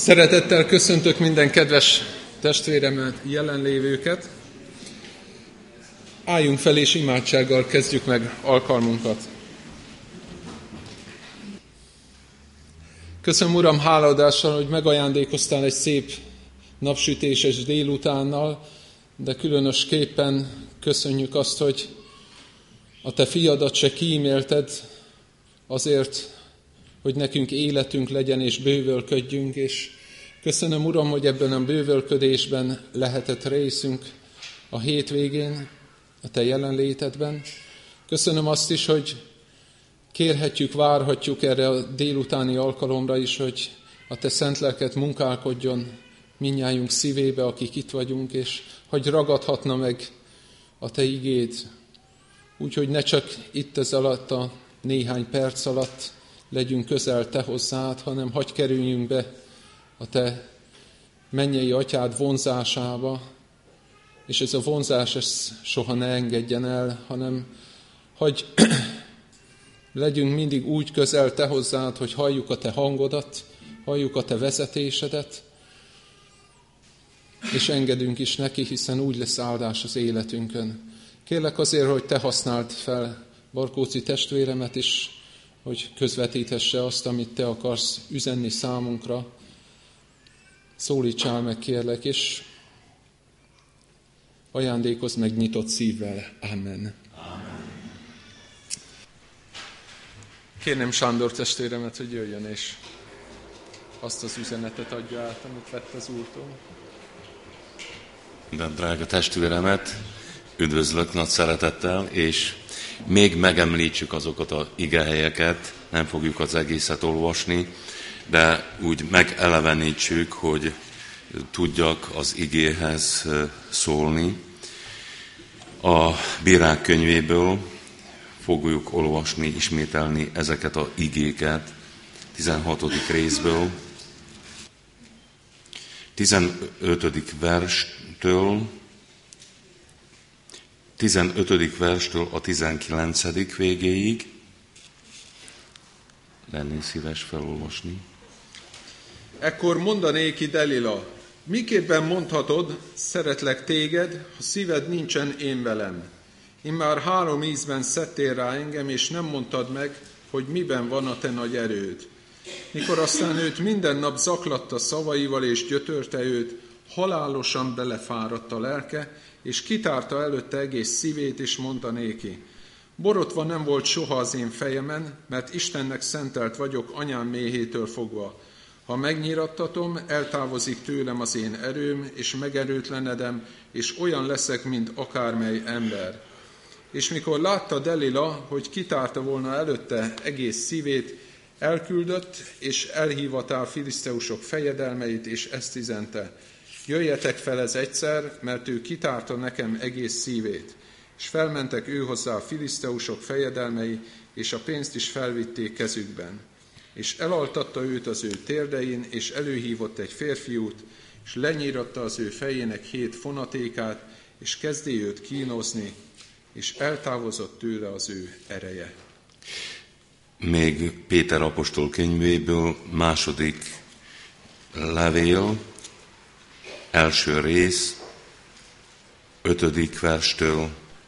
Szeretettel köszöntök minden kedves testvéremet, jelenlévőket. Álljunk fel és imádsággal kezdjük meg alkalmunkat. Köszönöm, Uram, hálaadással, hogy megajándékoztál egy szép napsütéses délutánnal, de különösképpen köszönjük azt, hogy a Te fiadat se kímélted azért, hogy nekünk életünk legyen és bővölködjünk, és köszönöm, Uram, hogy ebben a bővölködésben lehetett részünk a hétvégén, a Te jelenlétedben. Köszönöm azt is, hogy kérhetjük, várhatjuk erre a délutáni alkalomra is, hogy a Te szent lelked munkálkodjon mindnyájunk szívébe, akik itt vagyunk, és hogy ragadhatna meg a Te igéd, úgyhogy ne csak itt ez alatt a néhány perc alatt legyünk közel Te hozzád, hanem hadd kerüljünk be a Te mennyei Atyád vonzásába, és ez a vonzás soha ne engedjen el, hanem hagyj legyünk mindig úgy közel Te hozzád, hogy halljuk a Te hangodat, halljuk a Te vezetésedet, és engedünk is neki, hiszen úgy lesz áldás az életünkön. Kérlek azért, hogy Te használd fel Barkóci testvéremet is, hogy közvetítesse azt, amit Te akarsz üzenni számunkra. Szólítsál meg, kérlek, és ajándékozz meg nyitott szívvel. Amen. Amen. Kérném Sándor testvéremet, hogy jöjjön, és azt az üzenetet adja át, amit vett az Úrtól. Minden drága testvéremet üdvözlök nagy szeretettel, és még megemlítsük azokat az igehelyeket, nem fogjuk az egészet olvasni, de úgy megelevenítsük, hogy tudjak az igéhez szólni. A Bírák könyvéből fogjuk olvasni, ismételni ezeket az igéket, 16. részből, 15. verstől a 19. végéig. Lennél szíves felolvasni. Ekkor mondanéki Delila, miképpen mondhatod, szeretlek téged, ha szíved nincsen én velem? Immár 3 ízben szedtél rá engem, és nem mondtad meg, hogy miben van a te nagy erőd. Mikor aztán őt minden nap zaklatta szavaival, és gyötörte őt, halálosan belefáradt a lelke, és kitárta előtte egész szívét, és mondta néki, borotva nem volt soha az én fejemen, mert Istennek szentelt vagyok anyám méhétől fogva. Ha megnyirattatom, eltávozik tőlem az én erőm, és megerőtlenedem, és olyan leszek, mint akármely ember. És mikor látta Delila, hogy kitárta volna előtte egész szívét, elküldött, és elhívatál filiszteusok fejedelmeit, és ezt üzente. Jöjjetek fel ez egyszer, mert ő kitárta nekem egész szívét. És felmentek ő hozzá a filiszteusok fejedelmei, és a pénzt is felvitték kezükben. És elaltatta őt az ő térdein, és előhívott egy férfiút, és lenyíratta az ő fejének 7 fonatékát, és kezdé őt kínozni, és eltávozott tőle az ő ereje. Még Péter apostol könyvéből 2. levél, 1. rész, 5. verstől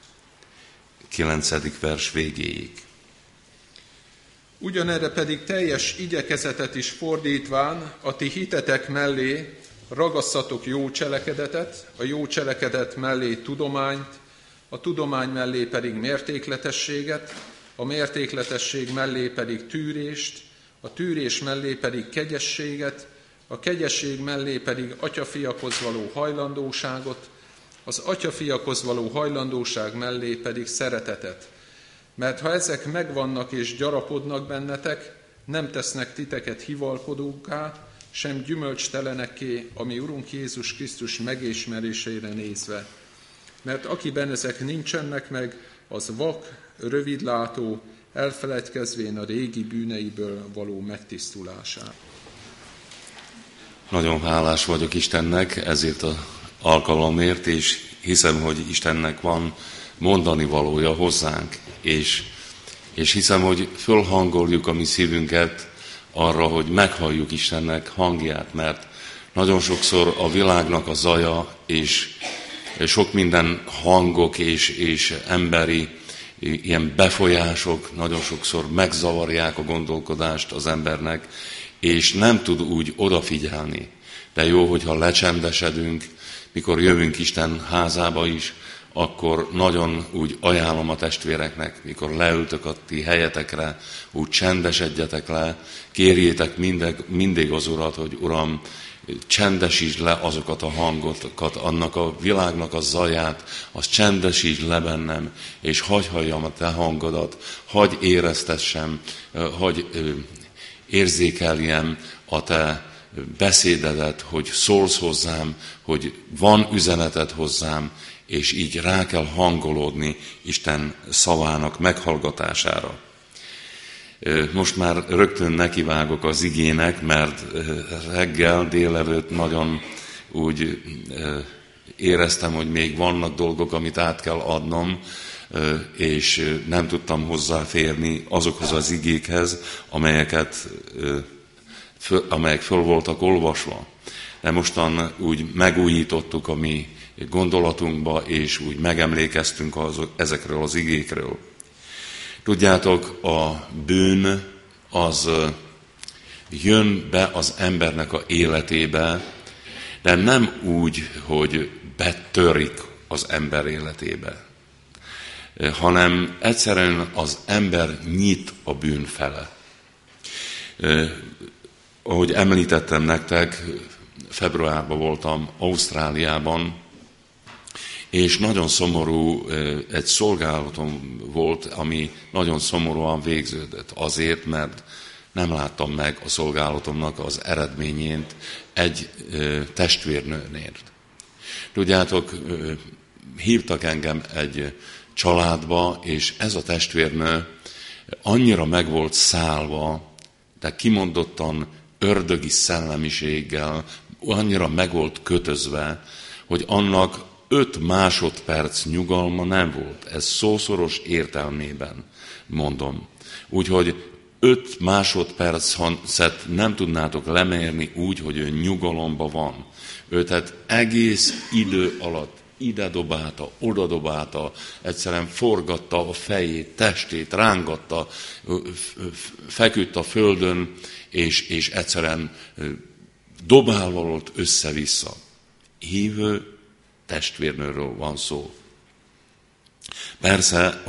9. vers végéig. Ugyanerre pedig teljes igyekezetet is fordítván, a ti hitetek mellé ragasszatok jó cselekedetet, a jó cselekedet mellé tudományt, a tudomány mellé pedig mértékletességet, a mértékletesség mellé pedig tűrést, a tűrés mellé pedig kegyességet, a kegyesség mellé pedig atyafiakhoz való hajlandóságot, az atyafiakhoz való hajlandóság mellé pedig szeretetet. Mert ha ezek megvannak és gyarapodnak bennetek, nem tesznek titeket hivalkodókká, sem gyümölcstelenekké, ami Urunk Jézus Krisztus megismerésére nézve. Mert akiben ezek nincsenek meg, az vak, rövidlátó, elfeledkezvén a régi bűneiből való megtisztulását. Nagyon hálás vagyok Istennek ezért az alkalomért, és hiszem, hogy Istennek van mondani valója hozzánk, és hiszem, hogy fölhangoljuk a mi szívünket arra, hogy meghalljuk Istennek hangját, mert nagyon sokszor a világnak a zaja és sok minden hangok és emberi ilyen befolyások nagyon sokszor megzavarják a gondolkodást az embernek, és nem tud úgy odafigyelni. De jó, hogyha lecsendesedünk, mikor jövünk Isten házába is, akkor nagyon úgy ajánlom a testvéreknek, mikor leültök a ti helyetekre, úgy csendesedjetek le, kérjétek mindig az Urat, hogy Uram, csendesítsd le azokat a hangokat, annak a világnak a zaját, azt csendesítsd le bennem, és hagyj halljam a te hangodat, hagyj éreztessem, hagyj érzékeljem a te beszédedet, hogy szólsz hozzám, hogy van üzeneted hozzám, és így rá kell hangolódni Isten szavának meghallgatására. Most már rögtön nekivágok az igének, mert reggel, délelőtt nagyon úgy éreztem, hogy még vannak dolgok, amit át kell adnom, és nem tudtam hozzáférni azokhoz az igékhez, amelyek föl voltak olvasva. De mostan úgy megújítottuk a mi gondolatunkba, és úgy megemlékeztünk ezekről az igékről. Tudjátok, a bűn az jön be az embernek a életébe, de nem úgy, hogy betörik az ember életébe, hanem egyszerűen az ember nyit a bűn fele. Ahogy említettem nektek, februárban voltam Ausztráliában, és nagyon szomorú, egy szolgálatom volt, ami nagyon szomorúan végződött. Azért, mert nem láttam meg a szolgálatomnak az eredményét egy testvérnőnél. Tudjátok, hívtak engem egy családba, és ez a testvérnő annyira meg volt szállva, de kimondottan ördögi szellemiséggel, annyira meg volt kötözve, hogy annak 5 másodperc nyugalma nem volt. Ez szószoros értelmében mondom. Úgyhogy 5 másodpercet nem tudnátok lemérni úgy, hogy ő nyugalomban van. Ő tehát egész idő alatt ide dobálta, oda dobálta, egyszerűen forgatta a fejét, testét, rángatta, feküdt a földön, és egyszerűen dobálva volt össze-vissza. Hívő testvérnőről van szó. Persze,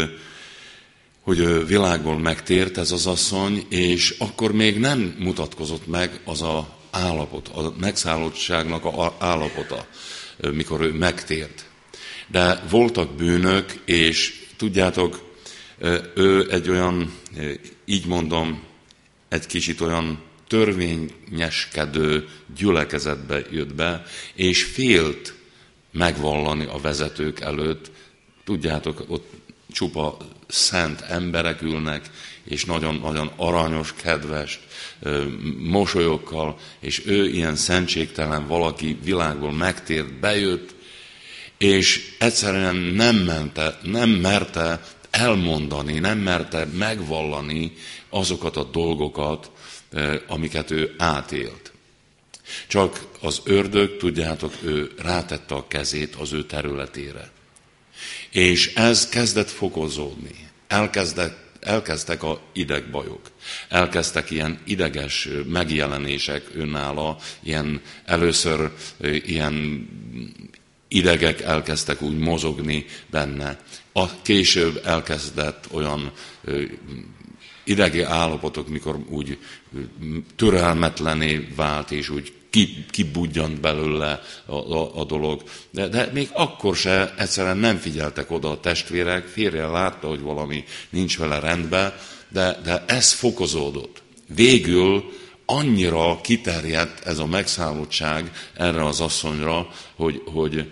hogy világból megtért ez az asszony, és akkor még nem mutatkozott meg az az állapot, a megszállottságnak az állapota, mikor ő megtért. De voltak bűnök, és tudjátok, ő egy olyan, így mondom, egy kicsit olyan törvényeskedő gyülekezetbe jött be, és félt megvallani a vezetők előtt. Tudjátok, ott csupa szent emberek ülnek, és nagyon-nagyon aranyos, kedves, mosolyokkal, és ő ilyen szentségtelen valaki világból megtért, bejött, és egyszerűen nem merte elmondani, nem merte megvallani azokat a dolgokat, amiket ő átélt. Csak az ördög, tudjátok, ő rátette a kezét az ő területére. És ez kezdett fokozódni. Elkezdtek a idegbajok. Elkezdtek ilyen ideges megjelenések önnála, először ilyen idegek elkezdtek úgy mozogni benne. Később elkezdett olyan idegi állapotok, mikor úgy türelmetlené vált, és úgy kibudjant belőle a dolog. De még akkor se egyszerűen nem figyeltek oda a testvérek, férje látta, hogy valami nincs vele rendben, de ez fokozódott. Végül annyira kiterjedt ez a megszállottság erre az asszonyra, hogy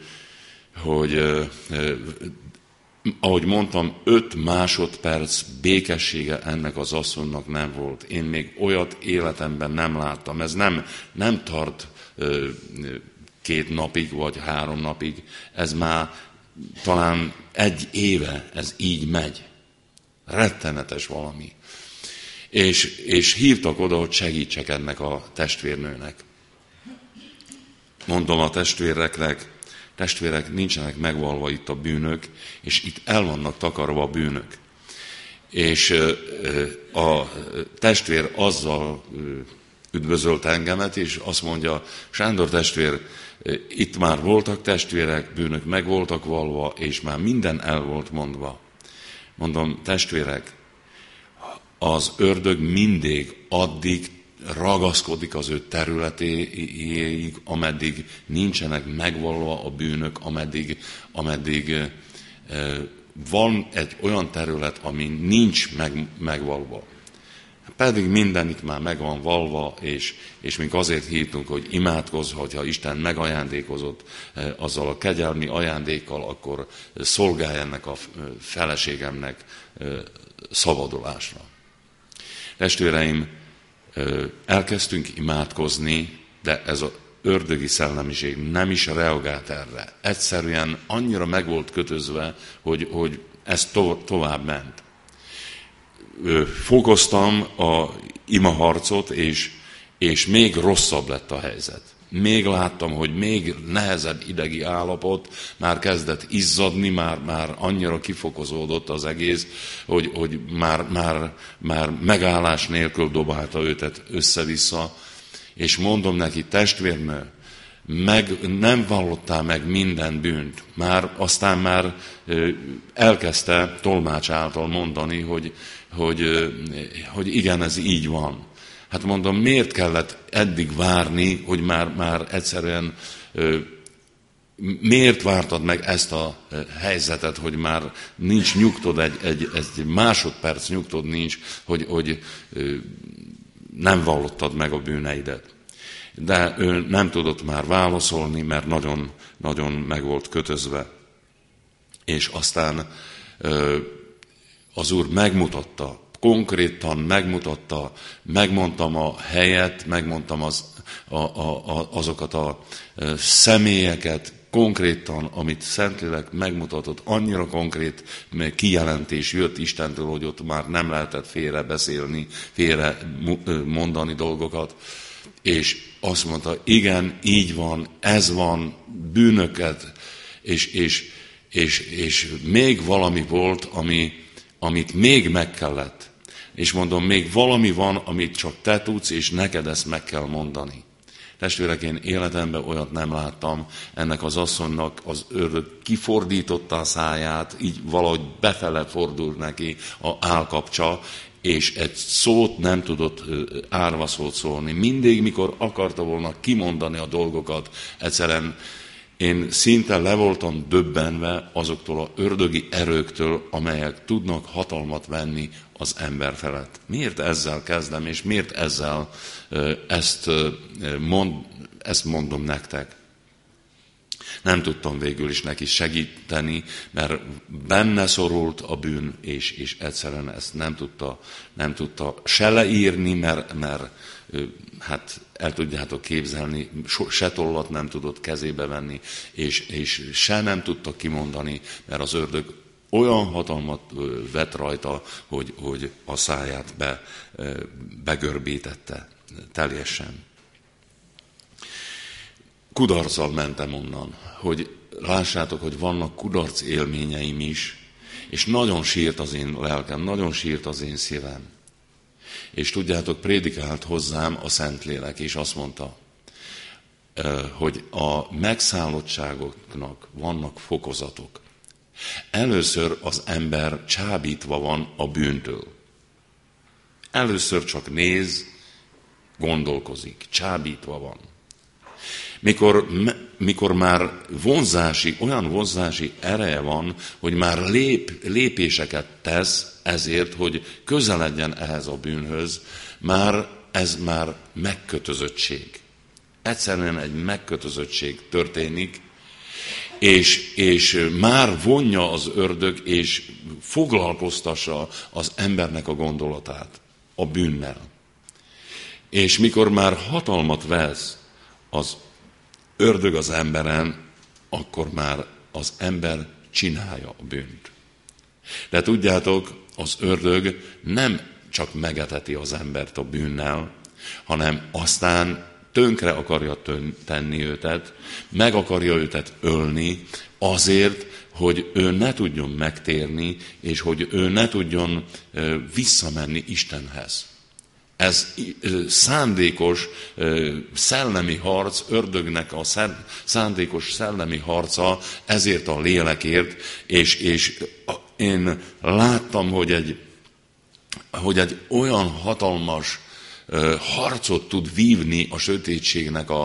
ahogy mondtam, 5 másodperc békessége ennek az asszonynak nem volt. Én még olyat életemben nem láttam. Ez nem tart 2 napig, vagy 3 napig. Ez már talán 1 éve ez így megy. Rettenetes valami. és hívtak oda, hogy segítsek ennek a testvérnőnek. Mondom a testvéreknek, testvérek, nincsenek megvalva itt a bűnök, és itt el vannak takarva a bűnök. És a testvér azzal üdvözölt engemet, és azt mondja, Sándor testvér, itt már voltak testvérek, bűnök meg voltak valva, és már minden el volt mondva. Mondom, testvérek, az ördög mindig addig ragaszkodik az ő területéig, ameddig nincsenek megvalva a bűnök, ameddig van egy olyan terület, ami nincs megvalva. Pedig mindenik már meg van valva, és mink azért hívtunk, hogy imádkozz, hogyha Isten megajándékozott azzal a kegyelmi ajándékkal, akkor szolgálj ennek a feleségemnek szabadulásra. Testvéreim, elkezdtünk imádkozni, de ez az ördögi szellemiség nem is reagált erre. Egyszerűen annyira meg volt kötözve, hogy ez tovább ment. Fokoztam a imaharcot, és még rosszabb lett a helyzet. Még láttam, hogy még nehezebb idegi állapot, már kezdett izzadni, már annyira kifokozódott az egész, hogy már megállás nélkül dobálta őt össze-vissza. És mondom neki, testvérnő, nem vallottál meg minden bűnt. Aztán már elkezdte tolmács által mondani, hogy igen, ez így van. Hát mondom, miért kellett eddig várni, hogy már egyszerűen miért vártad meg ezt a helyzetet, hogy már nincs nyugtod, egy másodperc nyugtod nincs, hogy nem vallottad meg a bűneidet. De ő nem tudott már válaszolni, mert nagyon, nagyon meg volt kötözve. És aztán az Úr megmutatta, konkrétan megmutatta, megmondtam a helyet, megmondtam azokat a személyeket, konkrétan, amit Szentlélek megmutatott, annyira konkrét kijelentés jött Istentől, hogy ott már nem lehetett félre beszélni, félre mondani dolgokat, és azt mondta, igen, így van, ez van, bűnöket, és még valami volt, amit még meg kellett. És mondom, még valami van, amit csak te tudsz, és neked ezt meg kell mondani. Testvérek, én életemben olyat nem láttam, ennek az asszonynak az ördög kifordította a száját, így valahogy befele fordult neki a állkapcsa, és egy szót nem tudott árva szót szólni. Mindig, mikor akarta volna kimondani a dolgokat, egyszerűen én szinte le voltam döbbenve azoktól az ördögi erőktől, amelyek tudnak hatalmat venni az ember felett. Miért ezzel kezdem, és miért ezzel ezt mondom nektek? Nem tudtam végül is neki segíteni, mert benne szorult a bűn, és egyszerűen ezt nem tudta se leírni, mert hát el tudjátok képzelni, se tollat nem tudott kezébe venni, és se nem tudta kimondani, mert az ördög olyan hatalmat vett rajta, hogy a száját begörbítette teljesen. Kudarccal mentem onnan, hogy lássátok, hogy vannak kudarc élményeim is, és nagyon sírt az én lelkem, nagyon sírt az én szívem. És tudjátok, prédikált hozzám a Szentlélek, és azt mondta, hogy a megszállottságoknak vannak fokozatok. Először az ember csábítva van a bűntől. Először csak néz, gondolkozik, csábítva van. Mikor már olyan vonzási ereje van, hogy már lépéseket tesz ezért, hogy közeledjen ehhez a bűnhöz, ez már megkötözöttség. Egyszerűen egy megkötözöttség történik, és már vonja az ördög, és foglalkoztassa az embernek a gondolatát a bűnnel. És mikor már hatalmat vesz az ördög az emberen, akkor már az ember csinálja a bűnt. De tudjátok, az ördög nem csak megeteti az embert a bűnnel, hanem aztán tönkre akarja tenni őtet, meg akarja őtet ölni azért, hogy ő ne tudjon megtérni, és hogy ő ne tudjon visszamenni Istenhez. Ez szándékos szellemi harc, ördögnek a szándékos szellemi harca ezért a lélekért, és én láttam, hogy egy olyan hatalmas harcot tud vívni a sötétségnek a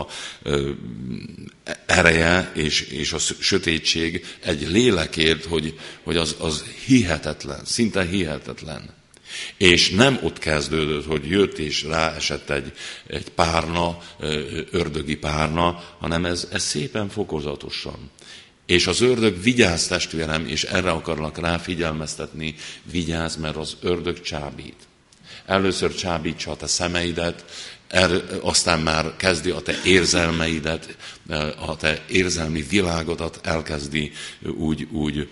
ereje, és a sötétség egy lélekért, hogy az hihetetlen, szinte hihetetlen. És nem ott kezdődött, hogy jött és ráesett egy párna, ördögi párna, hanem ez szépen fokozatosan. És az ördög, vigyázz testvérem, és erre akarlak ráfigyelmeztetni, vigyázz, mert az ördög csábít. Először csábítsa a te szemeidet, aztán már kezdi a te érzelmeidet, a te érzelmi világodat elkezdi úgy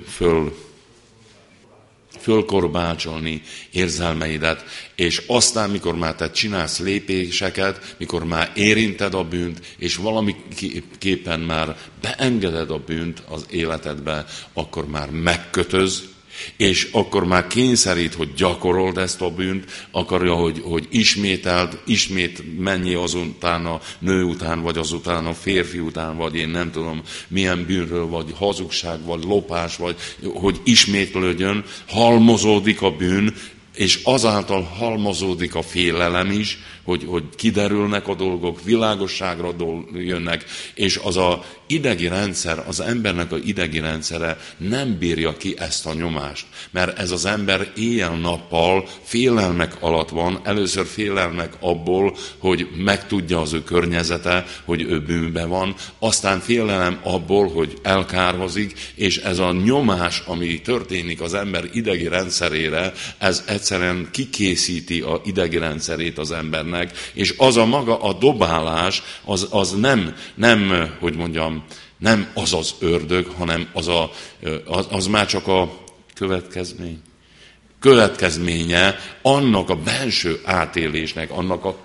fölkorbácsolni érzelmeidet, és aztán, mikor már te csinálsz lépéseket, mikor már érinted a bűnt, és valamiképpen már beengeded a bűnt az életedbe, akkor már megkötöz, és akkor már kényszerít, hogy gyakorold ezt a bűnt, akarja, hogy ismételd, ismét menjél azután a nő után, vagy azután a férfi után, vagy én nem tudom milyen bűnről, vagy hazugság, vagy lopás, vagy hogy ismétlődjön, halmozódik a bűn, és azáltal halmozódik a félelem is, hogy kiderülnek a dolgok, világosságra jönnek, és az a idegi rendszer, az embernek a idegi rendszere nem bírja ki ezt a nyomást. Mert ez az ember éjjel-nappal félelmek alatt van, először félelmek abból, hogy megtudja az ő környezete, hogy ő bűnben van, aztán félelem abból, hogy elkárhozik, és ez a nyomás, ami történik az ember idegi rendszerére, ez egyszerűen kikészíti a idegi rendszerét az embernek, és az a maga a dobálás, az nem, hogy mondjam, nem az az ördög, hanem az már csak a következménye annak a benső átélésnek, annak a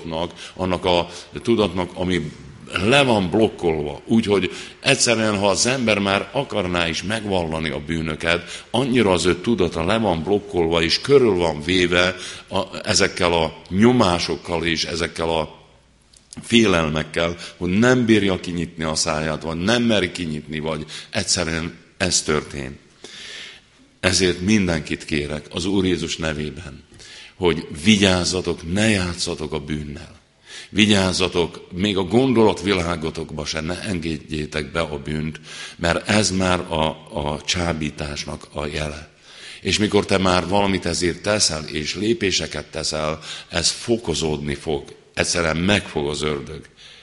tudatnak, ami le van blokkolva. Úgyhogy egyszerűen, ha az ember már akarná is megvallani a bűnöket, annyira az ő tudata le van blokkolva, és körül van véve ezekkel a nyomásokkal és ezekkel a félelmekkel, hogy nem bírja kinyitni a száját, vagy nem meri kinyitni, vagy egyszerűen ez történt. Ezért mindenkit kérek az Úr Jézus nevében, hogy vigyázzatok, ne játszatok a bűnnel. Vigyázzatok, még a gondolatvilágotokba se ne engedjétek be a bűnt, mert ez már a csábításnak a jele. És mikor te már valamit ezért teszel, és lépéseket teszel, ez fokozódni fog. Egyszerűen megfog az ördög.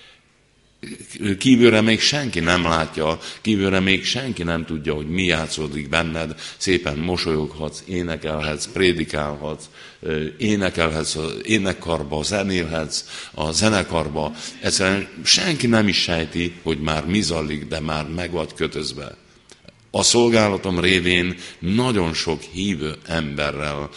Kívülre még senki nem látja, kívülre még senki nem tudja, hogy mi játszódik benned. Szépen mosolyoghatsz, énekelhetsz, prédikálhatsz, énekelhetsz az énekkarba, zenélhetsz a zenekarba. Egyszerűen senki nem is sejti, hogy már mi zajlik, de már meg vagy kötözve. A szolgálatom révén nagyon sok hívő emberrel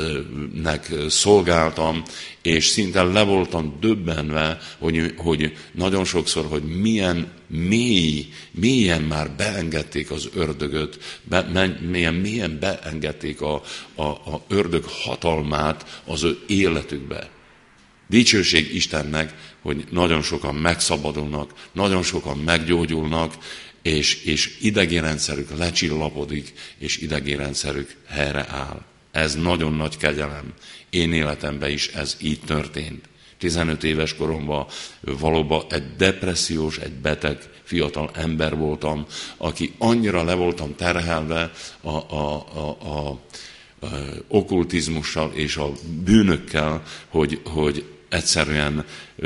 szolgáltam, és szinte le voltam döbbenve, hogy nagyon sokszor, hogy milyen mélyen már beengedték az ördögöt, milyen mélyen beengedték a ördög hatalmát az ő életükbe. Dicsőség Istennek, hogy nagyon sokan megszabadulnak, nagyon sokan meggyógyulnak, és idegi rendszerük lecsillapodik, és idegi rendszerük helyreáll. Ez nagyon nagy kegyelem. Én életemben is ez így történt. 15 éves koromban valóban egy depressziós, egy beteg fiatal ember voltam, aki annyira le voltam terhelve a okkultizmussal és a bűnökkel, hogy egyszerűen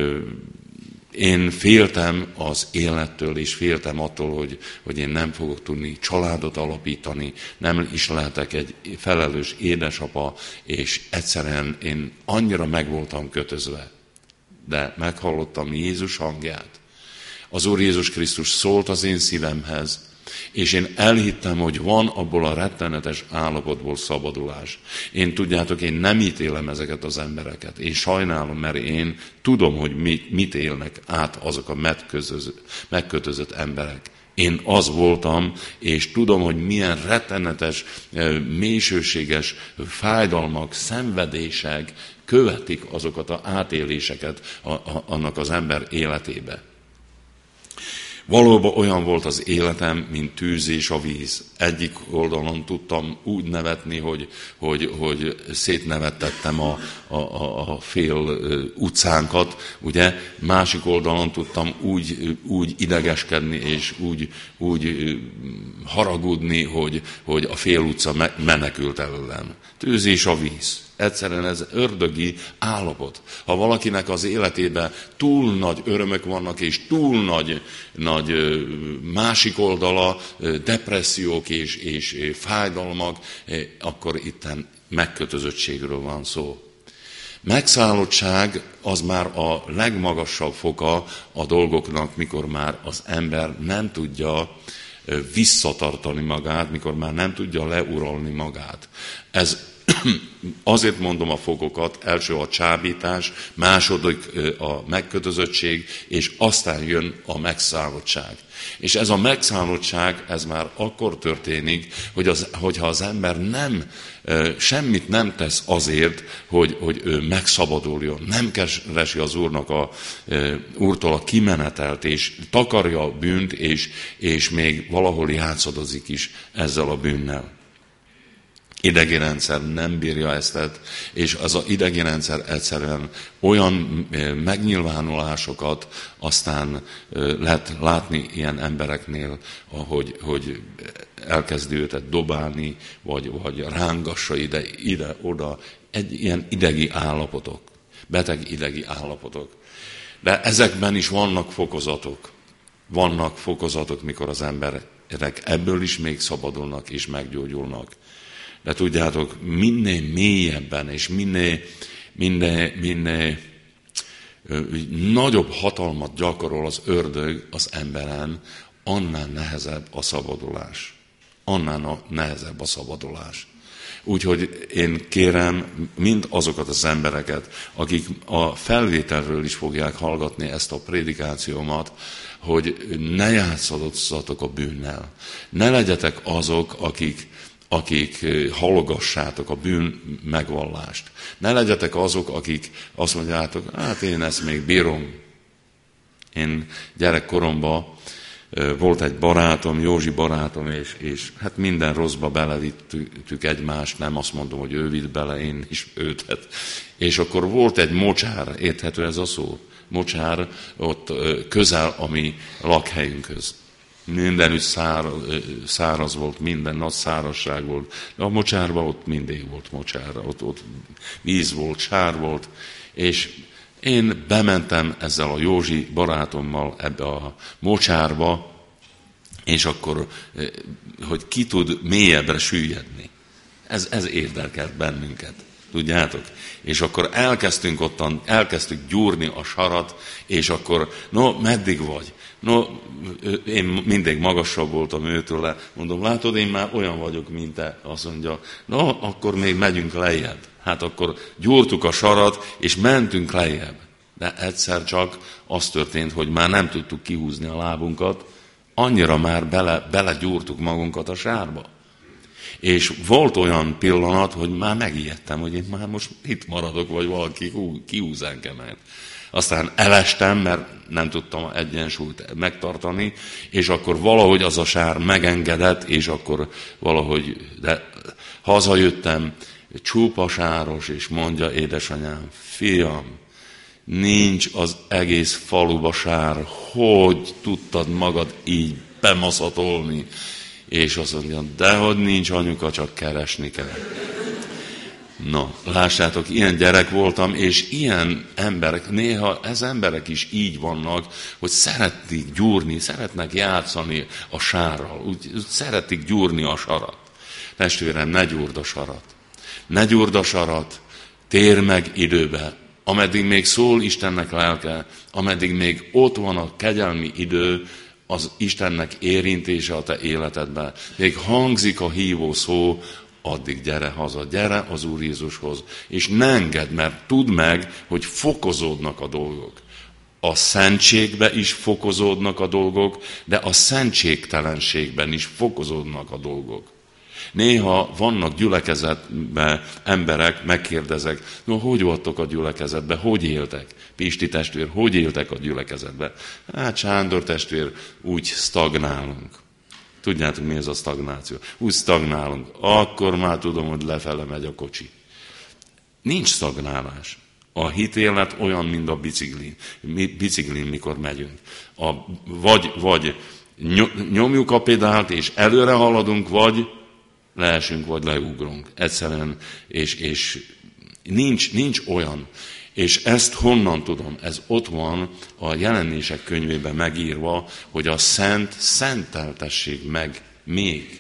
én féltem az élettől, és féltem attól, hogy én nem fogok tudni családot alapítani, nem is lehetek egy felelős édesapa, és egyszerűen én annyira meg voltam kötözve. De meghallottam Jézus hangját. Az Úr Jézus Krisztus szólt az én szívemhez, És én elhittem, hogy van abból a rettenetes állapotból szabadulás. Tudjátok, én nem ítélem ezeket az embereket. Én sajnálom, mert én tudom, hogy mit élnek át azok a megkötözött emberek. Én az voltam, és tudom, hogy milyen rettenetes, mélységséges fájdalmak, szenvedések követik azokat az átéléseket annak az ember életébe. Valóban olyan volt az életem, mint tűz és a víz. Egyik oldalon tudtam úgy nevetni, hogy szétnevettettem a fél utcánkat, ugye? Másik oldalon tudtam úgy idegeskedni, és úgy haragudni, hogy a fél utca menekült előlem. Tűz és a víz. Egyszerűen ez ördögi állapot. Ha valakinek az életében túl nagy örömök vannak, és túl nagy másik oldala, depressziók és fájdalmak, akkor itten megkötözöttségről van szó. Megszállottság az már a legmagasabb foka a dolgoknak, mikor már az ember nem tudja visszatartani magát, mikor már nem tudja leuralni magát. Ez azért mondom a fokokat, első a csábítás, második a megkötözöttség, és aztán jön a megszállottság. És ez a megszállottság, ez már akkor történik, hogyha az ember semmit nem tesz azért, hogy ő megszabaduljon. Nem keresi az Úrtól a kimenetelt, és takarja a bűnt, és még valahol játszadozik is ezzel a bűnnel. Idegi rendszer nem bírja ezt, és az az idegi rendszer egyszerűen olyan megnyilvánulásokat aztán lehet látni ilyen embereknél, hogy elkezdi őket dobálni, vagy rángassa ide-oda, egy ilyen idegi állapotok, beteg idegi állapotok. De ezekben is vannak fokozatok. Vannak fokozatok, mikor az emberek ebből is még szabadulnak és meggyógyulnak. De tudjátok, minél mélyebben és minél nagyobb hatalmat gyakorol az ördög az emberen, annál nehezebb a szabadulás. Annál nehezebb a szabadulás. Úgyhogy én kérem mind azokat az embereket, akik a felvételről is fogják hallgatni ezt a prédikációmat, hogy ne játszadozzatok a bűnnel. Ne legyetek azok, akik halogassátok a bűn megvallást. Ne legyetek azok, akik azt mondjátok, hát én ezt még bírom. Én gyerekkoromban volt egy barátom, Józsi barátom, és hát minden rosszba belevittük egymást, nem azt mondom, hogy ő vitt bele, én is őt. És akkor volt egy mocsár, érthető ez a szó? Mocsár ott közel a mi lakhelyünkhöz. Mindenütt száraz volt, minden nagy szárazság volt. De a mocsárban ott mindig volt mocsár, ott víz volt, sár volt. És én bementem ezzel a Józsi barátommal ebbe a mocsárba, és akkor, hogy ki tud mélyebbre süllyedni. Ez érdekelt bennünket, tudjátok? És akkor elkezdtük gyúrni a sarat, és akkor, meddig vagy? Én mindig magasabb voltam őtőle, mondom, látod, én már olyan vagyok, mint te. Azt mondja, akkor még megyünk lejjebb. Hát akkor gyúrtuk a sarat, és mentünk lejjebb. De egyszer csak az történt, hogy már nem tudtuk kihúzni a lábunkat, annyira már belegyúrtuk magunkat a sárba. És volt olyan pillanat, hogy már megijedtem, hogy én már most itt maradok, vagy valaki kihúz engemet. Aztán elestem, mert nem tudtam egyensúlyt megtartani, és akkor valahogy az a sár megengedett, és akkor valahogy, de hazajöttem, csupa sáros, és mondja édesanyám, fiam, nincs az egész faluba sár, hogy tudtad magad így bemaszatolni? És azt mondja, dehogy nincs anyuka, csak keresni kell. Lássátok, ilyen gyerek voltam, és ilyen emberek, néha ez emberek is így vannak, hogy szeretik gyúrni, szeretnek játszani a sárral, úgy szeretik gyúrni a sarat. Testvérem, ne gyúrd a sarat. Ne gyúrd a sarat, térj meg időbe, ameddig még szól Istennek lelke, ameddig még ott van a kegyelmi idő, az Istennek érintése a te életedben, még hangzik a hívó szó, addig gyere haza, gyere az Úr Jézushoz, és ne engedd, mert tudd meg, hogy fokozódnak a dolgok. A szentségbe is fokozódnak a dolgok, de a szentségtelenségben is fokozódnak a dolgok. Néha vannak gyülekezetben emberek, megkérdezek, no, hogy voltok a gyülekezetben, hogy éltek? Pisti testvér, hogy éltek a gyülekezetben? Hát Sándor testvér, úgy stagnálunk. Tudjátok, mi ez a stagnáció? Úgy stagnálunk. Akkor már tudom, hogy lefele megy a kocsi. Nincs stagnálás. A hitélet olyan, mint a biciklin, mikor megyünk. Vagy nyomjuk a pedált, és előre haladunk, vagy leesünk, vagy leugrunk. Egyszerűen, és nincs olyan. És ezt honnan tudom? Ez ott van a Jelenések könyvében megírva, hogy a szenteltessék meg még.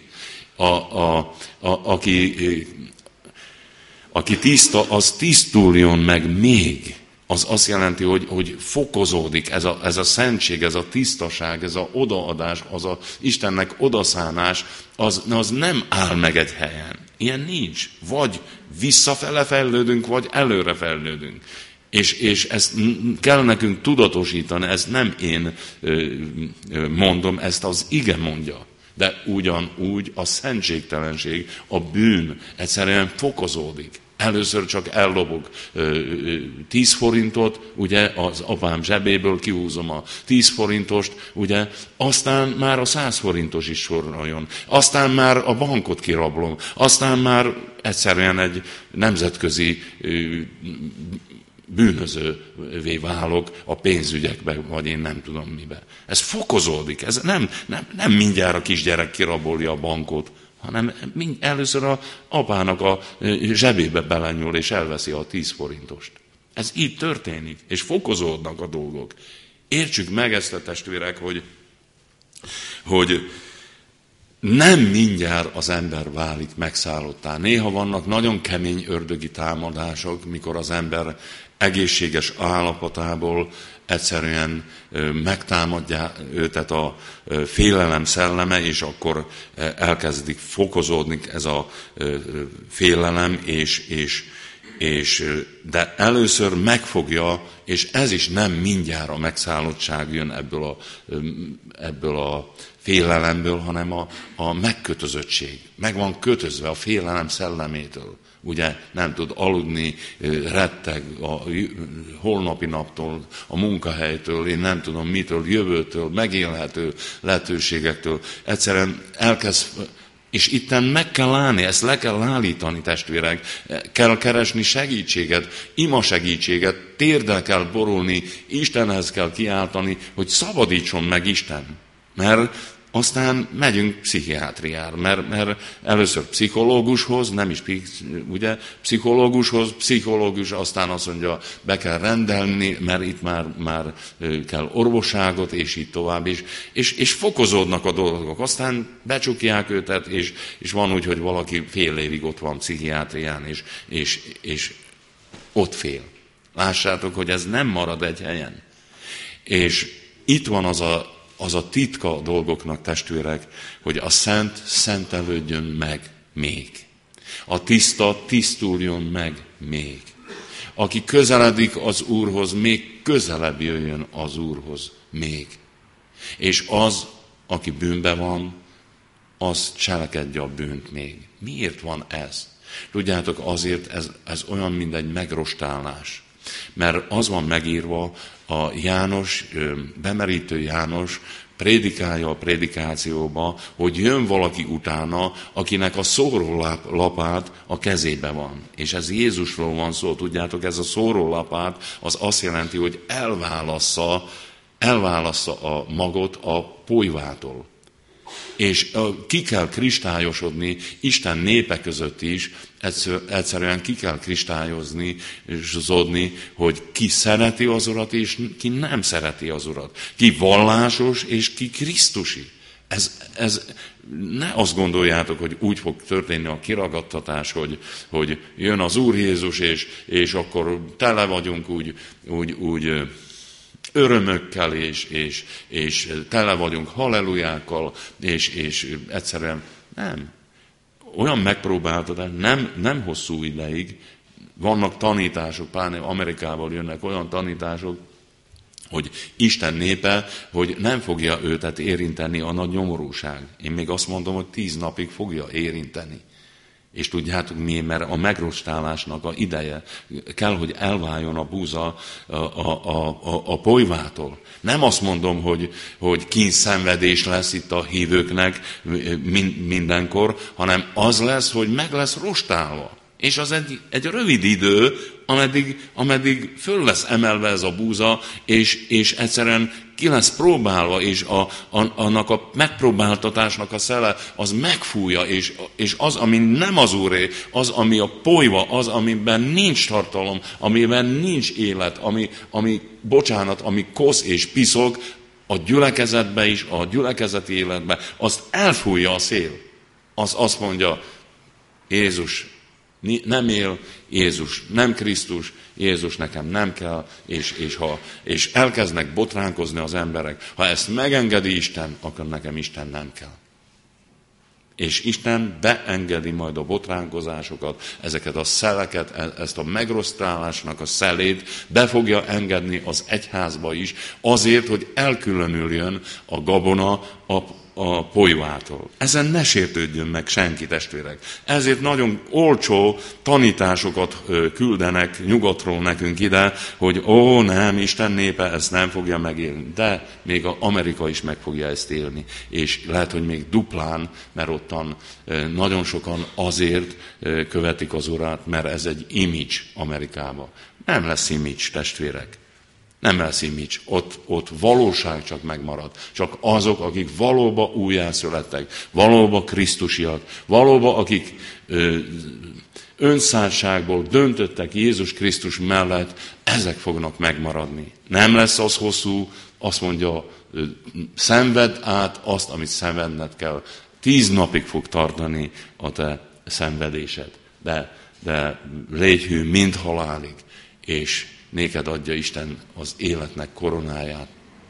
Aki tiszta, az tisztuljon meg még. Az azt jelenti, hogy fokozódik ez a szentség, ez a tisztaság, ez a odaadás, az a Istennek odaszánás, az nem áll meg egy helyen. Ilyen nincs. Vagy visszafele fejlődünk, vagy előre fejlődünk. És ezt kell nekünk tudatosítani, ezt nem én mondom, ezt az ige mondja. De ugyanúgy a szentségtelenség, a bűn egyszerűen fokozódik. Először csak ellopok 10 forintot, ugye az apám zsebéből kihúzom a 10 forintost, ugye, aztán már a 100 forintos is sorra jön. Aztán már a bankot kirablom. Aztán már egyszerűen egy nemzetközi bűnözővé válok a pénzügyekbe, vagy én nem tudom mibe. Ez fokozódik. Ez nem mindjárt a kisgyerek kirabolja a bankot, hanem először az apának a zsebébe belenyúl, és elveszi a 10 forintost. Ez így történik, és fokozódnak a dolgok. Értsük meg ezt a testvérek, hogy nem mindjárt az ember válik megszállottá. Néha vannak nagyon kemény ördögi támadások, mikor az ember egészséges állapotából egyszerűen megtámadja őtet a félelem szelleme, és akkor elkezdik fokozódni ez a félelem, de először megfogja, és ez is nem mindjárt a megszállottság jön ebből a félelemből, hanem a megkötözöttség. Meg van kötözve a félelem szellemétől. Ugye nem tud aludni, retteg a holnapi naptól, a munkahelytől, én nem tudom mitől, jövőtől, megélhető lehetőségektől. Egyszerűen elkezd, és itten meg kell állni, ezt le kell állítani, testvérek. Kell keresni segítséget, ima segítséget, térdel kell borulni, Istenhez kell kiáltani, hogy szabadítson meg Isten. Mert aztán megyünk pszichiátriára, mert először pszichológushoz, nem is ugye, pszichológus aztán azt mondja, be kell rendelni, mert itt már kell orvosságot, és így tovább is. És fokozódnak a dolgok. Aztán becsukják őtet, és van úgy, hogy valaki fél évig ott van pszichiátrián, és ott fél. Lássátok, hogy ez nem marad egy helyen. És itt van az a titka a dolgoknak, testvérek, hogy a szent szentelődjön meg még. A tiszta tisztuljon meg még. Aki közeledik az Úrhoz, még közelebb jöjjön az Úrhoz még. És az, aki bűnben van, az cselekedje a bűnt még. Miért van ez? Tudjátok, azért ez olyan, mint egy megrostálás. Mert az van megírva, a János, bemerítő János prédikálja a prédikációba, hogy jön valaki utána, akinek a szórólapát a kezébe van. És ez Jézusról van szó, tudjátok, ez a szórólapát az azt jelenti, hogy elválassza a magot a polyvától. És ki kell kristályosodni Isten népe között is, egyszerűen ki kell kristályozni, hogy ki szereti az Urat, és ki nem szereti az Urat. Ki vallásos, és ki krisztusi. Ez ne azt gondoljátok, hogy úgy fog történni a kiragadtatás, hogy jön az Úr Jézus, és akkor tele vagyunk úgy örömökkel, és tele vagyunk hallelujákkal, és egyszerűen nem. Olyan megpróbáltatás, nem hosszú ideig, vannak tanítások, pláne Amerikából jönnek olyan tanítások, hogy Isten népe, hogy nem fogja őtet érinteni a nagy nyomorúság. Én még azt mondom, hogy 10 napig fogja érinteni. És tudjátok mi, mert a megrostálásnak a ideje kell, hogy elváljon a búza a polyvától. Nem azt mondom, hogy kínszenvedés lesz itt a hívőknek mindenkor, hanem az lesz, hogy meg lesz rostálva. És az egy rövid idő, ameddig föl lesz emelve ez a búza, és egyszerűen ki lesz próbálva, és annak a megpróbáltatásnak a szele, az megfújja, és az, ami nem az Úré, az, ami a polyva, az, amiben nincs tartalom, amiben nincs élet, ami kosz és piszok, a gyülekezetbe is, a gyülekezeti életbe, azt elfújja a szél. Az azt mondja, Jézus nem él, Jézus nem Krisztus, Jézus nekem nem kell, és elkezdnek botránkozni az emberek. Ha ezt megengedi Isten, akkor nekem Isten nem kell. És Isten beengedi majd a botránkozásokat, ezeket a szeleket, ezt a megrosztálásnak a szelét be fogja engedni az egyházba is, azért, hogy elkülönüljön a gabona a polyvától. Ezen ne sértődjön meg senki, testvérek. Ezért nagyon olcsó tanításokat küldenek nyugatról nekünk ide, hogy nem, Isten népe ezt nem fogja megélni. De még Amerika is meg fogja ezt élni. És lehet, hogy még duplán, mert ottan nagyon sokan azért követik az Urat, mert ez egy image Amerikában. Nem lesz image, testvérek. Nem lesz image, ott valóság csak megmarad. Csak azok, akik valóban újjászülettek, valóban krisztusiak, valóban akik önszántságból döntöttek Jézus Krisztus mellett, ezek fognak megmaradni. Nem lesz az hosszú, azt mondja, szenvedd át azt, amit szenvedned kell. 10 napig fog tartani a te szenvedésed. De légy hű mind halálig, és néked adja Isten az életnek koronáját.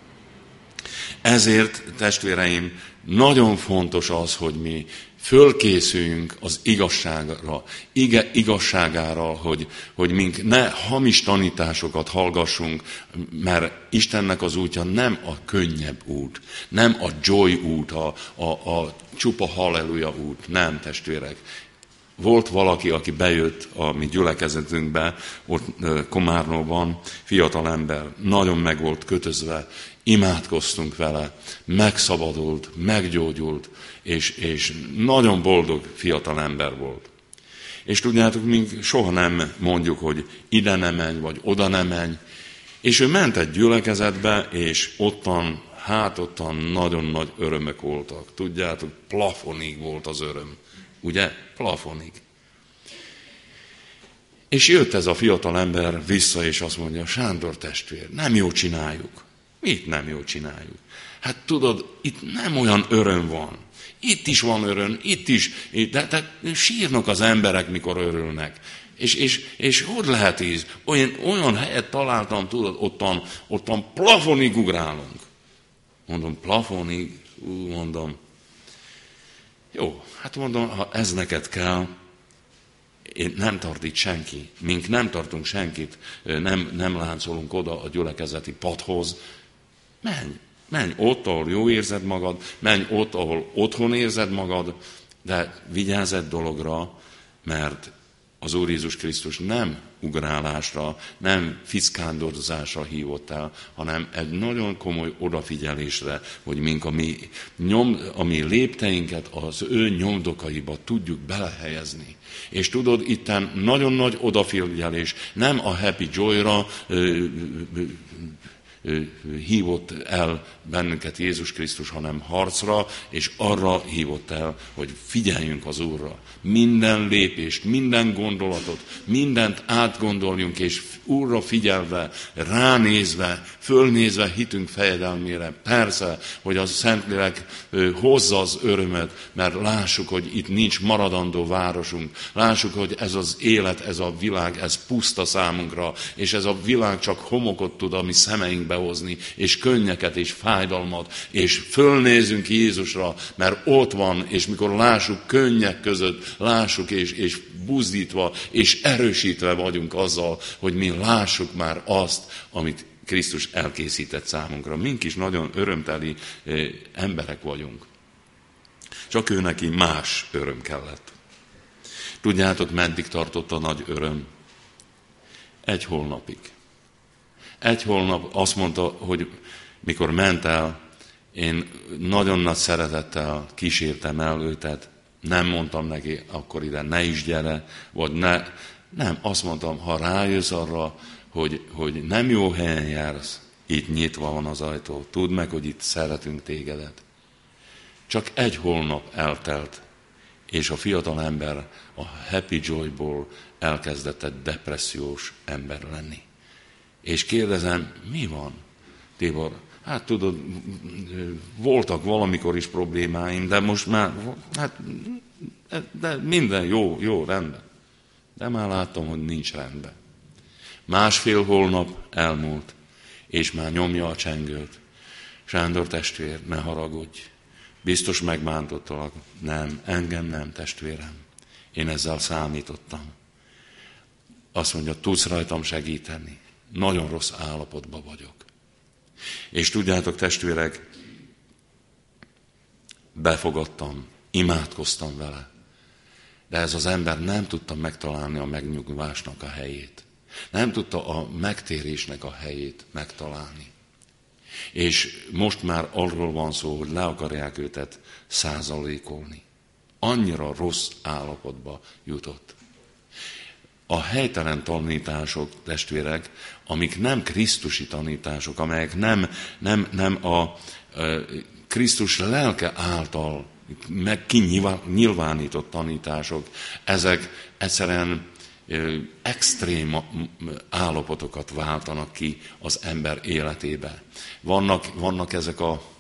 Ezért, testvéreim, nagyon fontos az, hogy mi fölkészüljünk az igazságra, igazságára, hogy mink ne hamis tanításokat hallgassunk, mert Istennek az útja nem a könnyebb út, nem a joy út, a csupa halleluja út, nem, testvérek. Volt valaki, aki bejött a mi gyülekezetünkbe, ott Komárnóban, fiatal ember, nagyon meg volt kötözve, imádkoztunk vele, megszabadult, meggyógyult, és nagyon boldog fiatal ember volt. És tudjátok, mink soha nem mondjuk, hogy ide ne menj, vagy oda ne menj. És ő ment egy gyülekezetbe, és ottan nagyon nagy örömök voltak. Tudjátok, plafonig volt az öröm. Ugye? Plafonig. És jött ez a fiatal ember vissza, és azt mondja, Sándor testvér, nem jó csináljuk. Mit nem jó csináljuk? Hát tudod, itt nem olyan öröm van. Itt is van öröm, itt is, de sírnak az emberek, mikor örülnek. És hogy lehet íz? Olyan helyet találtam, tudod, ottan plafonig ugrálunk. Mondom, plafonig, mondom, jó, hát mondom, ha ez neked kell, én nem tart itt senki, mink nem tartunk senkit, nem láncolunk oda a gyülekezeti padhoz, menj ott, ahol jó érzed magad, menj ott, ahol otthon érzed magad, de vigyázz egy dologra, mert az Úr Jézus Krisztus nem ugrálásra, nem fiszkándozásra hívott el, hanem egy nagyon komoly odafigyelésre, hogy mink a mi lépteinket az ő nyomdokaiba tudjuk belehelyezni. És tudod, itten nagyon nagy odafigyelés, nem a happy joy-ra hívott el bennünket Jézus Krisztus, hanem harcra, és arra hívott el, hogy figyeljünk az Úrra. Minden lépést, minden gondolatot, mindent átgondoljunk, és Úrra figyelve, ránézve, fölnézve hitünk fejedelmére. Persze, hogy a Szentlélek hozza az örömet, mert lássuk, hogy itt nincs maradandó városunk. Lássuk, hogy ez az élet, ez a világ, ez puszta számunkra, és ez a világ csak homokot tud a mi szemeinkbe létrehozni, és könnyeket, és fájdalmat, és fölnézünk Jézusra, mert ott van, és mikor lássuk könnyek között, lássuk, és buzdítva, és erősítve vagyunk azzal, hogy mi lássuk már azt, amit Krisztus elkészített számunkra. Mink is nagyon örömteli emberek vagyunk. Csak ő neki más öröm kellett. Tudjátok, meddig tartott a nagy öröm? Egy holnapig. Egy holnap azt mondta, hogy mikor ment el, én nagyon nagy szeretettel kísértem el őt, nem mondtam neki, akkor ide ne is gyere, vagy ne. Nem, azt mondtam, ha rájössz arra, hogy nem jó helyen jársz, itt nyitva van az ajtó, tudd meg, hogy itt szeretünk tégedet. Csak egy holnap eltelt, és a fiatal ember a Happy Joy-ból elkezdett egy depressziós ember lenni. És kérdezem, mi van, Tibor? Hát tudod, voltak valamikor is problémáim, de most már, de minden jó, rendben. De már láttam, hogy nincs rendben. Másfél holnap elmúlt, és már nyomja a csengőt. Sándor testvér, ne haragudj. Biztos megbántottalak. Nem, engem nem, testvérem. Én ezzel számítottam. Azt mondja, tudsz rajtam segíteni. Nagyon rossz állapotban vagyok. És tudjátok, testvérek, befogadtam, imádkoztam vele. De ez az ember nem tudta megtalálni a megnyugvásnak a helyét. Nem tudta a megtérésnek a helyét megtalálni. És most már arról van szó, hogy le akarják őt százalékolni. Annyira rossz állapotba jutott. A helytelen tanítások, testvérek, amik nem krisztusi tanítások, amelyek nem a Krisztus lelke által meg kinyilvánított tanítások, ezek egyszerűen extrém állapotokat váltanak ki az ember életébe. Vannak ezek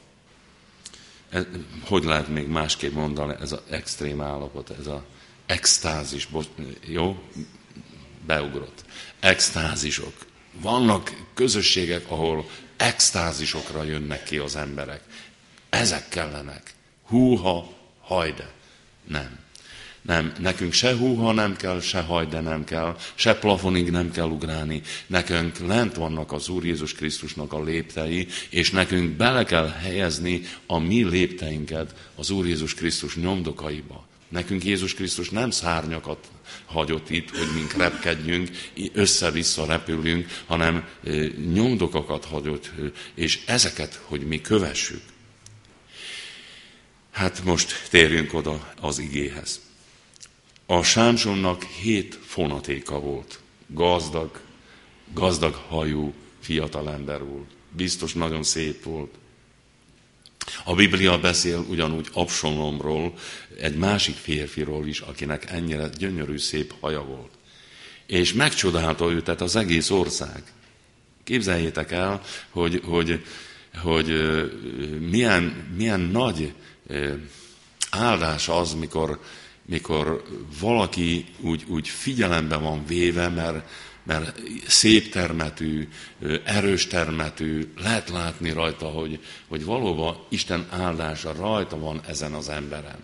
hogy lehet még másképp mondani, ez az extrém állapot, ez az extázis, jó? Beugrott. Extázisok. Vannak közösségek, ahol extázisokra jönnek ki az emberek. Ezek kellenek. Húha, hajde. Nem, nekünk se húha nem kell, se hajde nem kell, se plafonig nem kell ugrálni. Nekünk lent vannak az Úr Jézus Krisztusnak a léptei, és nekünk bele kell helyezni a mi lépteinket az Úr Jézus Krisztus nyomdokaiba. Nekünk Jézus Krisztus nem szárnyakat hagyott itt, hogy mink repkedjünk, össze-vissza repülünk, hanem nyomdokakat hagyott, és ezeket, hogy mi kövessük. Hát most térjünk oda az igéhez. A Sámsonnak 7 fonatéka volt. Gazdag hajú fiatalember volt. Biztos nagyon szép volt. A Biblia beszél ugyanúgy Absalomról, egy másik férfiról is, akinek ennyire gyönyörű, szép haja volt. És megcsodálta őt az egész ország. Képzeljétek el, hogy milyen nagy áldás az, mikor valaki úgy figyelembe van véve, mert szép termetű, erős termetű, lehet látni rajta, hogy valóban Isten áldása rajta van ezen az emberen.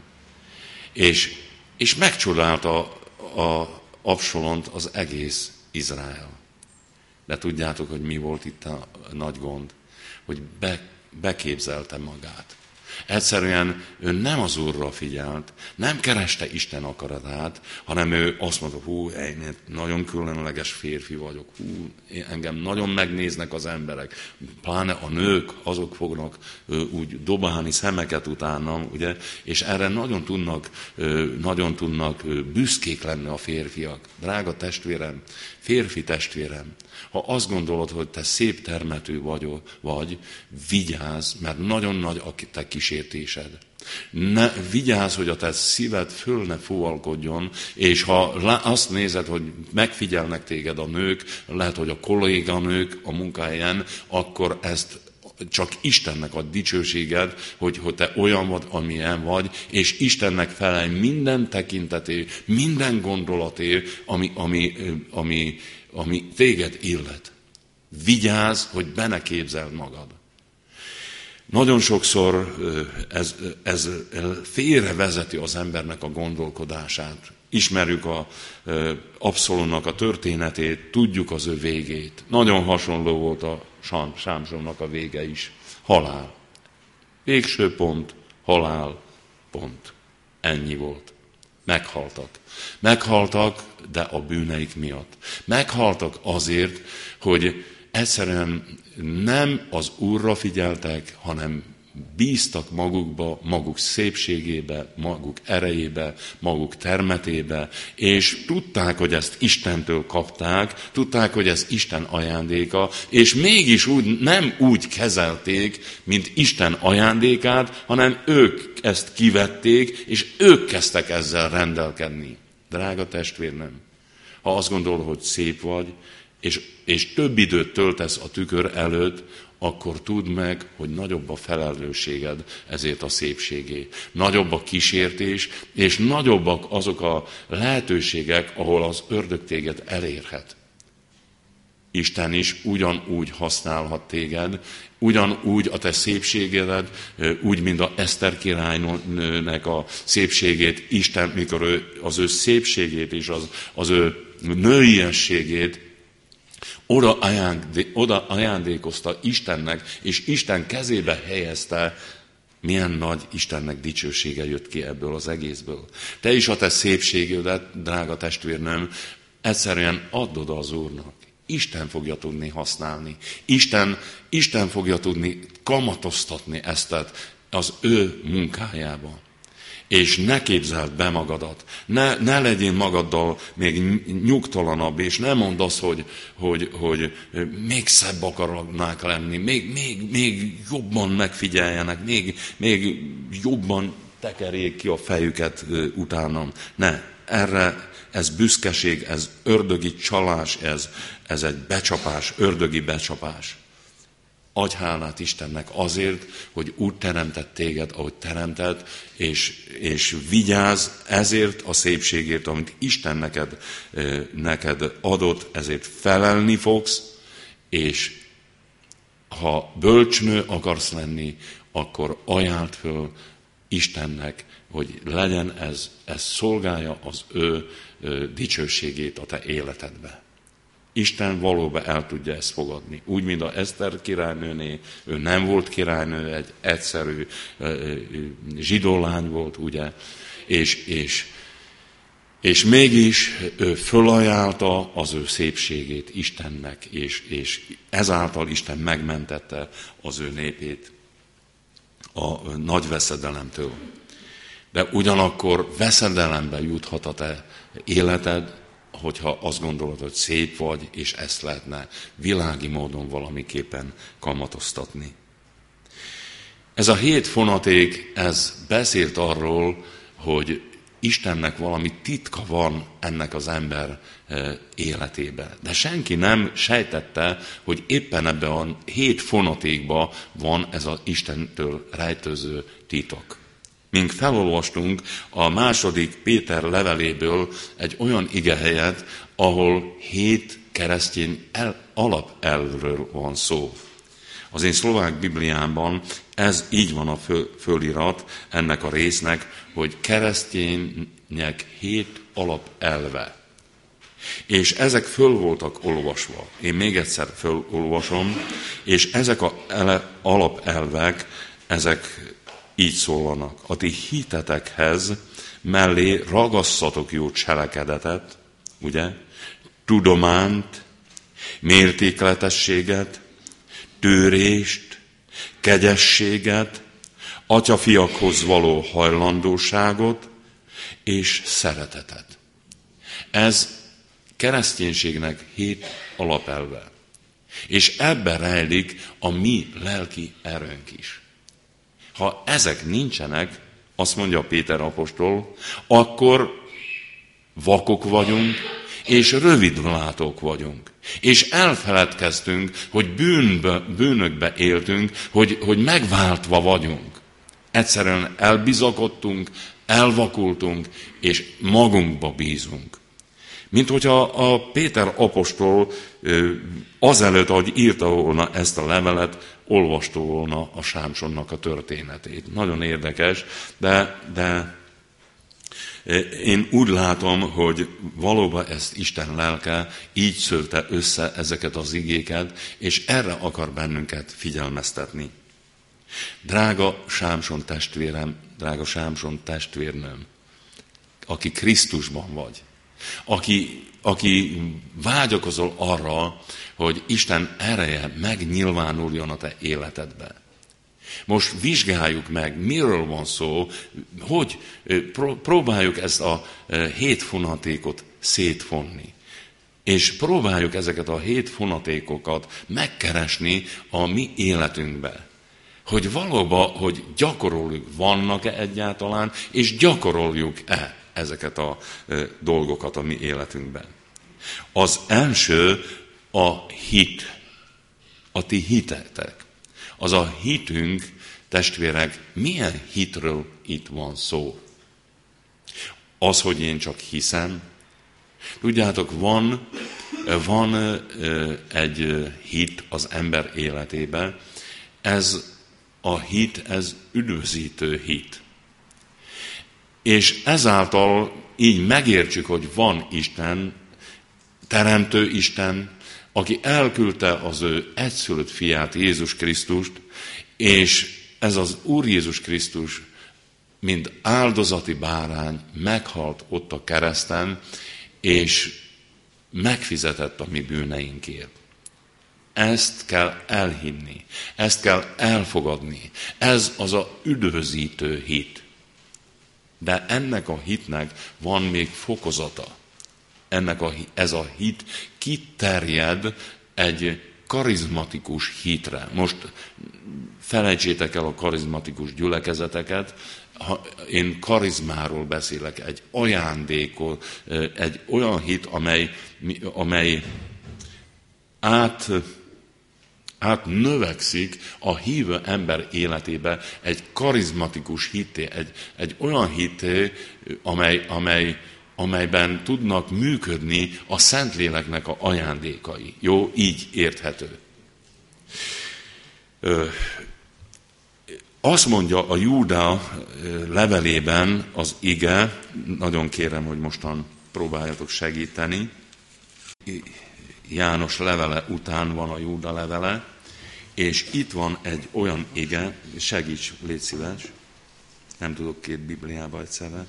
És megcsodálta a Absalont az egész Izrael. De tudjátok, hogy mi volt itt a nagy gond? Hogy beképzelte magát. Egyszerűen ő nem az Úrra figyelt, nem kereste Isten akaratát, hanem ő azt mondta, én nagyon különleges férfi vagyok, engem nagyon megnéznek az emberek, pláne a nők, azok fognak úgy dobálni szemeket utánam, ugye? És erre nagyon tudnak büszkék lenni a férfiak. Drága testvérem, férfi testvérem, ha azt gondolod, hogy te szép termetű vagy, vigyázz, mert nagyon nagy a te kísértésed. Vigyázz, hogy a te szíved föl ne fuvalkodjon, és ha azt nézed, hogy megfigyelnek téged a nők, lehet, hogy a kolléganők a munkahelyen, akkor ezt csak Istennek ad dicsőséged, hogy te olyan vagy, amilyen vagy, és Istennek felelj minden tekinteté, minden gondolaté, ami téged illet. Vigyázz, hogy be ne képzeld magad. Nagyon sokszor ez félrevezeti az embernek a gondolkodását. Ismerjük Abszalomnak a történetét, tudjuk az ő végét. Nagyon hasonló volt a Sámsonnak a vége is. Halál. Végső pont, halál, pont. Ennyi volt. Meghaltak. Meghaltak, de a bűneik miatt. Meghaltak azért, hogy egyszerűen nem az Úrra figyeltek, hanem bíztak magukba, maguk szépségébe, maguk erejébe, maguk termetébe, és tudták, hogy ezt Istentől kapták, tudták, hogy ez Isten ajándéka, és mégis nem úgy kezelték, mint Isten ajándékát, hanem ők ezt kivették, és ők kezdtek ezzel rendelkedni. Drága testvérem, ha azt gondolod, hogy szép vagy, és több időt töltesz a tükör előtt, akkor tudd meg, hogy nagyobb a felelősséged ezért a szépségé. Nagyobb a kísértés, és nagyobbak azok a lehetőségek, ahol az ördög téged elérhet. Isten is ugyanúgy használhat téged, ugyanúgy a te szépségedet, úgy, mint a Eszter királynőnek a szépségét, Isten, mikor az ő szépségét és az ő nőiességét oda ajándékozta Istennek, és Isten kezébe helyezte, milyen nagy Istennek dicsősége jött ki ebből az egészből. Te is a te szépségedet, drága testvérnőm, egyszerűen add oda az Úrnak. Isten fogja tudni használni. Isten fogja tudni kamatoztatni ezt az ő munkájába. És ne képzeld be magadat, ne legyél magaddal még nyugtalanabb, és ne mondd azt, hogy még szebb akarnák lenni, még jobban megfigyeljenek, még jobban tekerjék ki a fejüket utánam. Ne, ez büszkeség, ez ördögi csalás, ez egy becsapás, ördögi becsapás. Adj hálát Istennek azért, hogy úgy teremtett téged, ahogy teremtett, és vigyázz ezért a szépségért, amit Isten neked adott, ezért felelni fogsz, és ha bölcsnő akarsz lenni, akkor ajánld föl Istennek, hogy legyen ez szolgálja az ő dicsőségét a te életedbe. Isten valóban el tudja ezt fogadni. Úgy, mint a Eszter királynőné, ő nem volt királynő, egy egyszerű zsidó lány volt, ugye, és mégis ő fölajánlta az ő szépségét Istennek, és ezáltal Isten megmentette az ő népét a nagy veszedelemtől. De ugyanakkor veszedelembe juthat a te életed, hogyha azt gondolod, hogy szép vagy, és ezt lehetne világi módon valamiképpen kamatoztatni. Ez a 7 fonaték, ez beszélt arról, hogy Istennek valami titka van ennek az ember életébe. De senki nem sejtette, hogy éppen ebben a 7 fonatékban van ez az Istentől rejtőző titok. Mink felolvastunk a 2. Péter leveléből egy olyan igehelyet, ahol 7 keresztény alapelvről van szó. Az én szlovák Bibliámban ez így van a fölirat ennek a résznek, hogy keresztények 7 alapelve. És ezek föl voltak olvasva. Én még egyszer fölolvasom, és ezek az alapelvek, ezek így szólnak. A ti hitetekhez mellé ragasszatok jó cselekedetet, ugye? Tudományt, mértékletességet, tőrést, kegyességet, atyafiakhoz való hajlandóságot és szeretetet. Ez kereszténységnek 7 alapelve. És ebben rejlik a mi lelki erőnk is. Ha ezek nincsenek, azt mondja Péter apostol, akkor vakok vagyunk, és rövidlátók vagyunk. És elfeledkeztünk, hogy bűnökbe éltünk, hogy megváltva vagyunk. Egyszerűen elbizakodtunk, elvakultunk, és magunkba bízunk. Mint hogyha a Péter apostol azelőtt, ahogy írta volna ezt a levelet, olvasta volna a Sámsonnak a történetét. Nagyon érdekes, de én úgy látom, hogy valóban ezt Isten lelke így szőlte össze ezeket az igéket, és erre akar bennünket figyelmeztetni. Drága Sámson testvérem, drága Sámson testvérnőm, aki Krisztusban vagy, aki vágyakozol arra, hogy Isten ereje megnyilvánuljon a te életedbe. Most vizsgáljuk meg, miről van szó, hogy próbáljuk ezt a 7 fonatékot szétfonni. És próbáljuk ezeket a 7 fonatékokat megkeresni a mi életünkbe. Hogy valóban, hogy gyakoroljuk, vannak-e egyáltalán, és gyakoroljuk-e ezeket a dolgokat a mi életünkben. Az első a hit, a ti hitetek. Az a hitünk, testvérek, milyen hitről itt van szó? Az, hogy én csak hiszem. Tudjátok, van egy hit az ember életében, ez a hit, ez üdvözítő hit. És ezáltal így megértsük, hogy van Isten, teremtő Isten, aki elküldte az ő egyszülött fiát, Jézus Krisztust, és ez az Úr Jézus Krisztus, mint áldozati bárány meghalt ott a kereszten, és megfizetett a mi bűneinkért. Ezt kell elhinni, ezt kell elfogadni. Ez az a üdvözítő hit. De ennek a hitnek van még fokozata. Ez a hit kiterjed egy karizmatikus hitre. Most felejtsétek el a karizmatikus gyülekezeteket, én karizmáról beszélek, egy ajándékról, egy olyan hit, amely átnövekszik a hívő ember életébe egy karizmatikus hitté, egy olyan hitté, amelyben tudnak működni a Szentléleknek a ajándékai. Jó, így érthető. Azt mondja a Júda levelében az ige, nagyon kérem, hogy mostan próbáljatok segíteni, János levele után van a Júda levele, és itt van egy olyan ige, segíts, légy szíves, nem tudok 2 Bibliába egyszerre,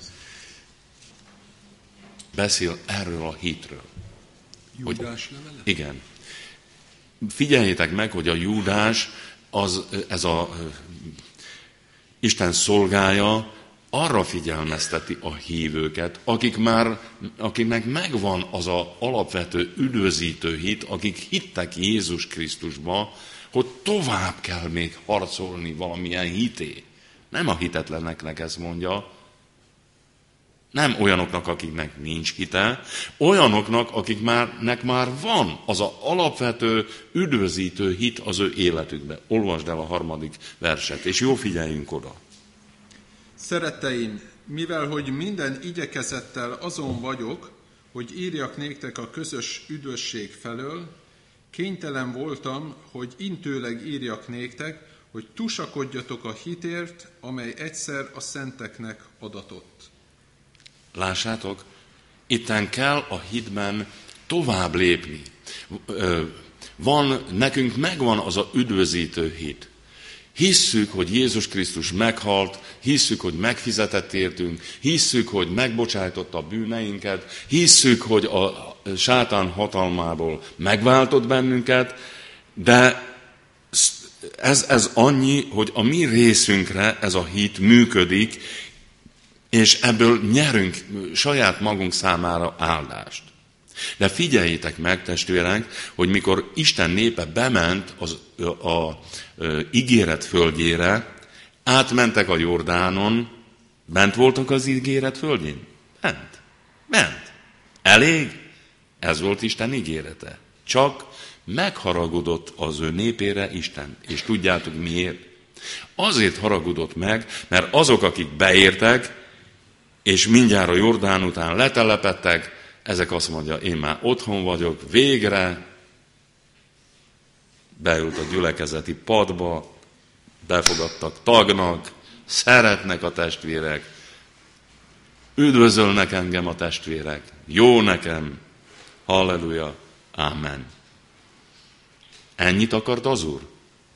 beszél erről a hitről. Júdás levele? Igen. Figyeljétek meg, hogy a Júdás, ez a Isten szolgája, arra figyelmezteti a hívőket, akiknek megvan az az alapvető üdvözítő hit, akik hittek Jézus Krisztusba, hogy tovább kell még harcolni valamilyen hité. Nem a hitetleneknek ezt mondja, nem olyanoknak, akiknek nincs hite, olyanoknak, akiknek már van az az alapvető üdvözítő hit az ő életükben. Olvasd el a 3. verset, és jó figyeljünk oda. Szeretteim, mivel hogy minden igyekezettel azon vagyok, hogy írjak néktek a közös üdvösség felől, kénytelen voltam, hogy intőleg írjak néktek, hogy tusakodjatok a hitért, amely egyszer a szenteknek adatott. Lássátok, itten kell a hitben tovább lépni. Nekünk megvan az a üdvözítő hit. Hisszük, hogy Jézus Krisztus meghalt, hisszük, hogy megfizetett értünk, hisszük, hogy megbocsájtotta a bűneinket, hisszük, hogy a sátán hatalmából megváltott bennünket, de ez annyi, hogy a mi részünkre ez a hit működik, és ebből nyerünk saját magunk számára áldást. De figyeljétek meg, testvérek, hogy mikor Isten népe bement az ígéret földjére, átmentek a Jordánon, bent voltak az ígéret földjén? Bent. Elég? Ez volt Isten ígérete. Csak megharagudott az ő népére Isten. És tudjátok miért? Azért haragudott meg, mert azok, akik beértek, és mindjárt a Jordán után letelepedtek, ezek azt mondja, én már otthon vagyok, végre beült a gyülekezeti padba, befogadtak tagnak, szeretnek a testvérek, üdvözölnek engem a testvérek, jó nekem, halleluja, ámen. Ennyit akart az Úr?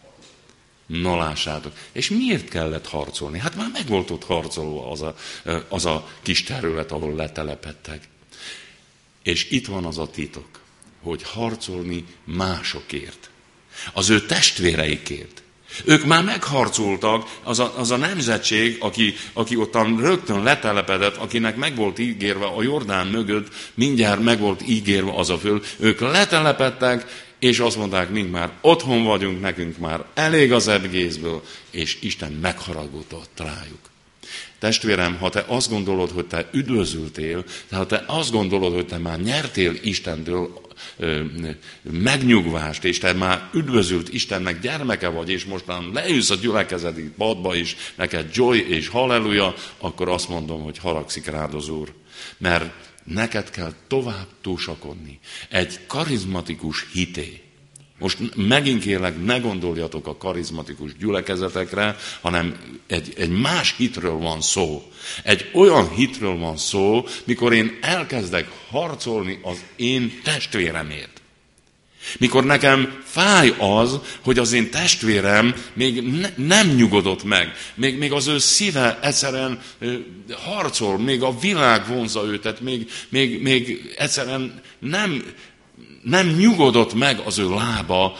Na lássátok. És miért kellett harcolni? Hát már meg volt ott harcolva az a kis terület, ahol letelepedtek. És itt van az a titok, hogy harcolni másokért. Az ő testvéreikért. Ők már megharcoltak, az a nemzetség, aki ottan rögtön letelepedett, akinek meg volt ígérve a Jordán mögött, mindjárt meg volt ígérve az a föld. Ők letelepedtek, és azt mondták, mink már otthon vagyunk, nekünk már elég az egészből, és Isten megharagudott rájuk. Testvérem, ha te azt gondolod, hogy te üdvözültél, ha te azt gondolod, hogy te már nyertél Istentől megnyugvást, és te már üdvözült Istennek gyermeke vagy, és mostan leülsz a gyülekezeti padba is, neked joy és halleluja, akkor azt mondom, hogy haragszik rád az Úr. Mert neked kell tovább túlsakodni. Egy karizmatikus hité. Most megint kérlek, ne gondoljatok a karizmatikus gyülekezetekre, hanem egy más hitről van szó. Egy olyan hitről van szó, mikor én elkezdek harcolni az én testvéremért. Mikor nekem fáj az, hogy az én testvérem még nem nyugodott meg, még az ő szíve egyszerűen harcol, még a világ vonza őt, még egyszerűen nem nyugodott meg az ő lába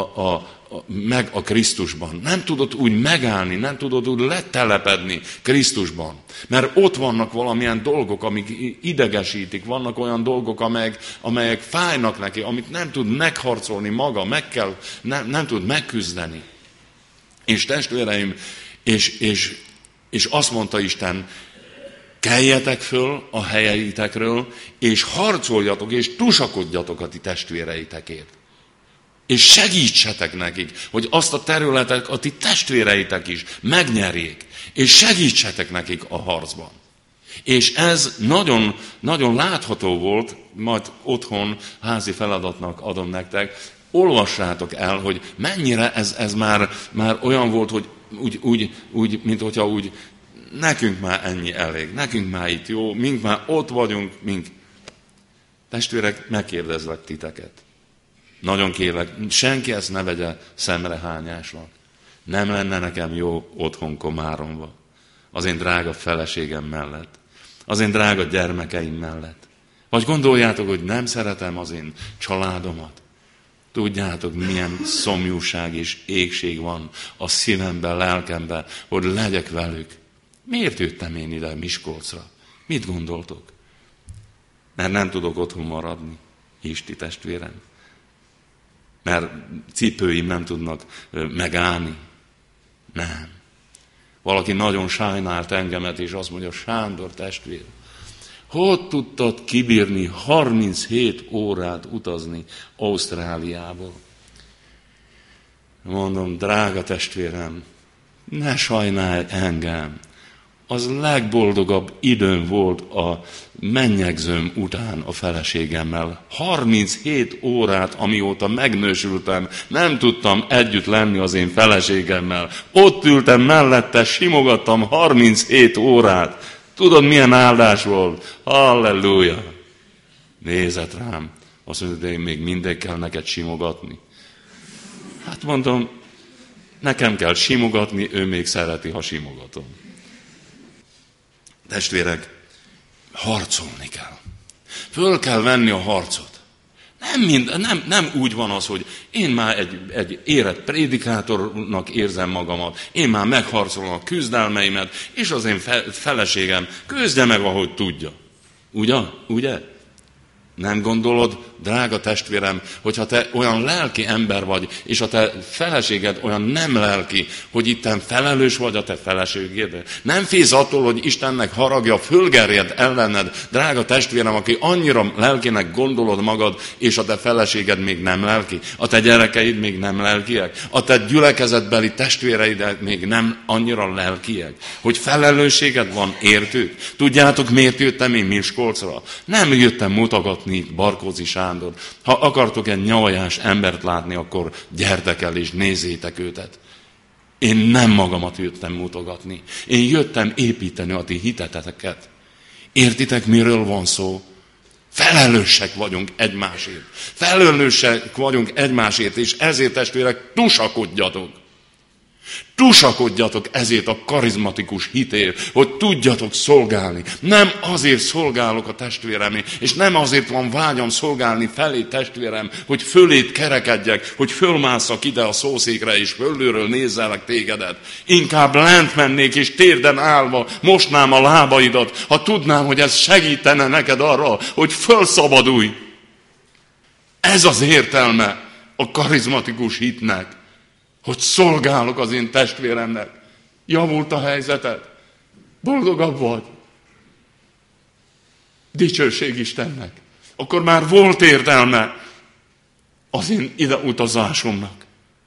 meg a Krisztusban. Nem tudott úgy megállni, nem tudott úgy letelepedni Krisztusban. Mert ott vannak valamilyen dolgok, amik idegesítik, vannak olyan dolgok, amelyek fájnak neki, amit nem tud megharcolni maga, nem tud megküzdeni. És testvéreim, és azt mondta Isten, keljetek föl a helyeitekről, és harcoljatok, és tusakodjatok a ti testvéreitekért. És segítsetek nekik, hogy azt a területet a ti testvéreitek is megnyerjék, és segítsetek nekik a harcban. És ez nagyon, nagyon látható volt, majd otthon házi feladatnak adom nektek, olvassátok el, hogy mennyire ez már olyan volt, hogy úgy mint hogyha úgy nekünk már ennyi elég, nekünk már itt jó, mink már ott vagyunk, mink. Testvérek, megkérdezlek titeket. Nagyon kérlek, senki ezt ne vegye szemrehányásnak. Nem lenne nekem jó otthon Komáromba, az én drága feleségem mellett, az én drága gyermekeim mellett. Vagy gondoljátok, hogy nem szeretem az én családomat? Tudjátok, milyen szomjúság és égség van a szívemben, lelkemben, hogy legyek velük. Miért jöttem én ide Miskolcra? Mit gondoltok? Mert nem tudok otthon maradni, Isti testvérem. Mert cipőim nem tudnak megállni. Nem. Valaki nagyon sajnált engemet, és azt mondja, Sándor testvér, hogy tudtad kibírni 37 órát utazni Ausztráliából? Mondom, drága testvérem, ne sajnálj engem. Az legboldogabb időm volt a mennyegzőm után a feleségemmel. 37 órát, amióta megnősültem, nem tudtam együtt lenni az én feleségemmel. Ott ültem mellette, simogattam 37 órát. Tudod, milyen áldás volt? Halleluja! Nézett rám. Azt mondja, de én még mindig kell neked simogatni. Hát mondom, nekem kell simogatni, ő még szereti, ha simogatom. Testvérek, harcolni kell. Föl kell venni a harcot. Nem úgy van az, hogy én már egy érett prédikátornak érzem magamat, én már megharcolom a küzdelmeimet, és az én feleségem küzdje meg, ahogy tudja. Ugye? Nem gondolod, drága testvérem, hogyha te olyan lelki ember vagy, és a te feleséged olyan nem lelki, hogy itten felelős vagy a te feleségedért. Nem félsz attól, hogy Istennek haragja fölgerjed ellened, drága testvérem, aki annyira lelkinek gondolod magad, és a te feleséged még nem lelki, a te gyerekeid még nem lelkiek, a te gyülekezetbeli testvéreid még nem annyira lelkiek, hogy felelősséged van értük. Tudjátok, miért jöttem én Miskolcra? Nem jöttem mutogatni Barkózi Sándor. Ha akartok egy nyavajás embert látni, akkor gyertek el és nézzétek őtet. Én nem magamat jöttem mutogatni. Én jöttem építeni a ti hiteteteket. Értitek, miről van szó? Felelősek vagyunk egymásért. Felelősek vagyunk egymásért, és ezért, testvérek, tusakodjatok. Tusakodjatok ezért a karizmatikus hitért, hogy tudjatok szolgálni. Nem azért szolgálok a testvéremé, és nem azért van vágyam szolgálni felé, testvérem, hogy fölét kerekedjek, hogy fölmásszak ide a szószékre, és fölülről nézzelek tégedet. Inkább lent mennék, és térden állva mosnám a lábaidat, ha tudnám, hogy ez segítene neked arra, hogy fölszabadulj. Ez az értelme a karizmatikus hitnek, hogy szolgálok az én testvéremnek. Javult a helyzeted? Boldogabb vagy? Dicsőség Istennek. Akkor már volt értelme az én ide utazásomnak.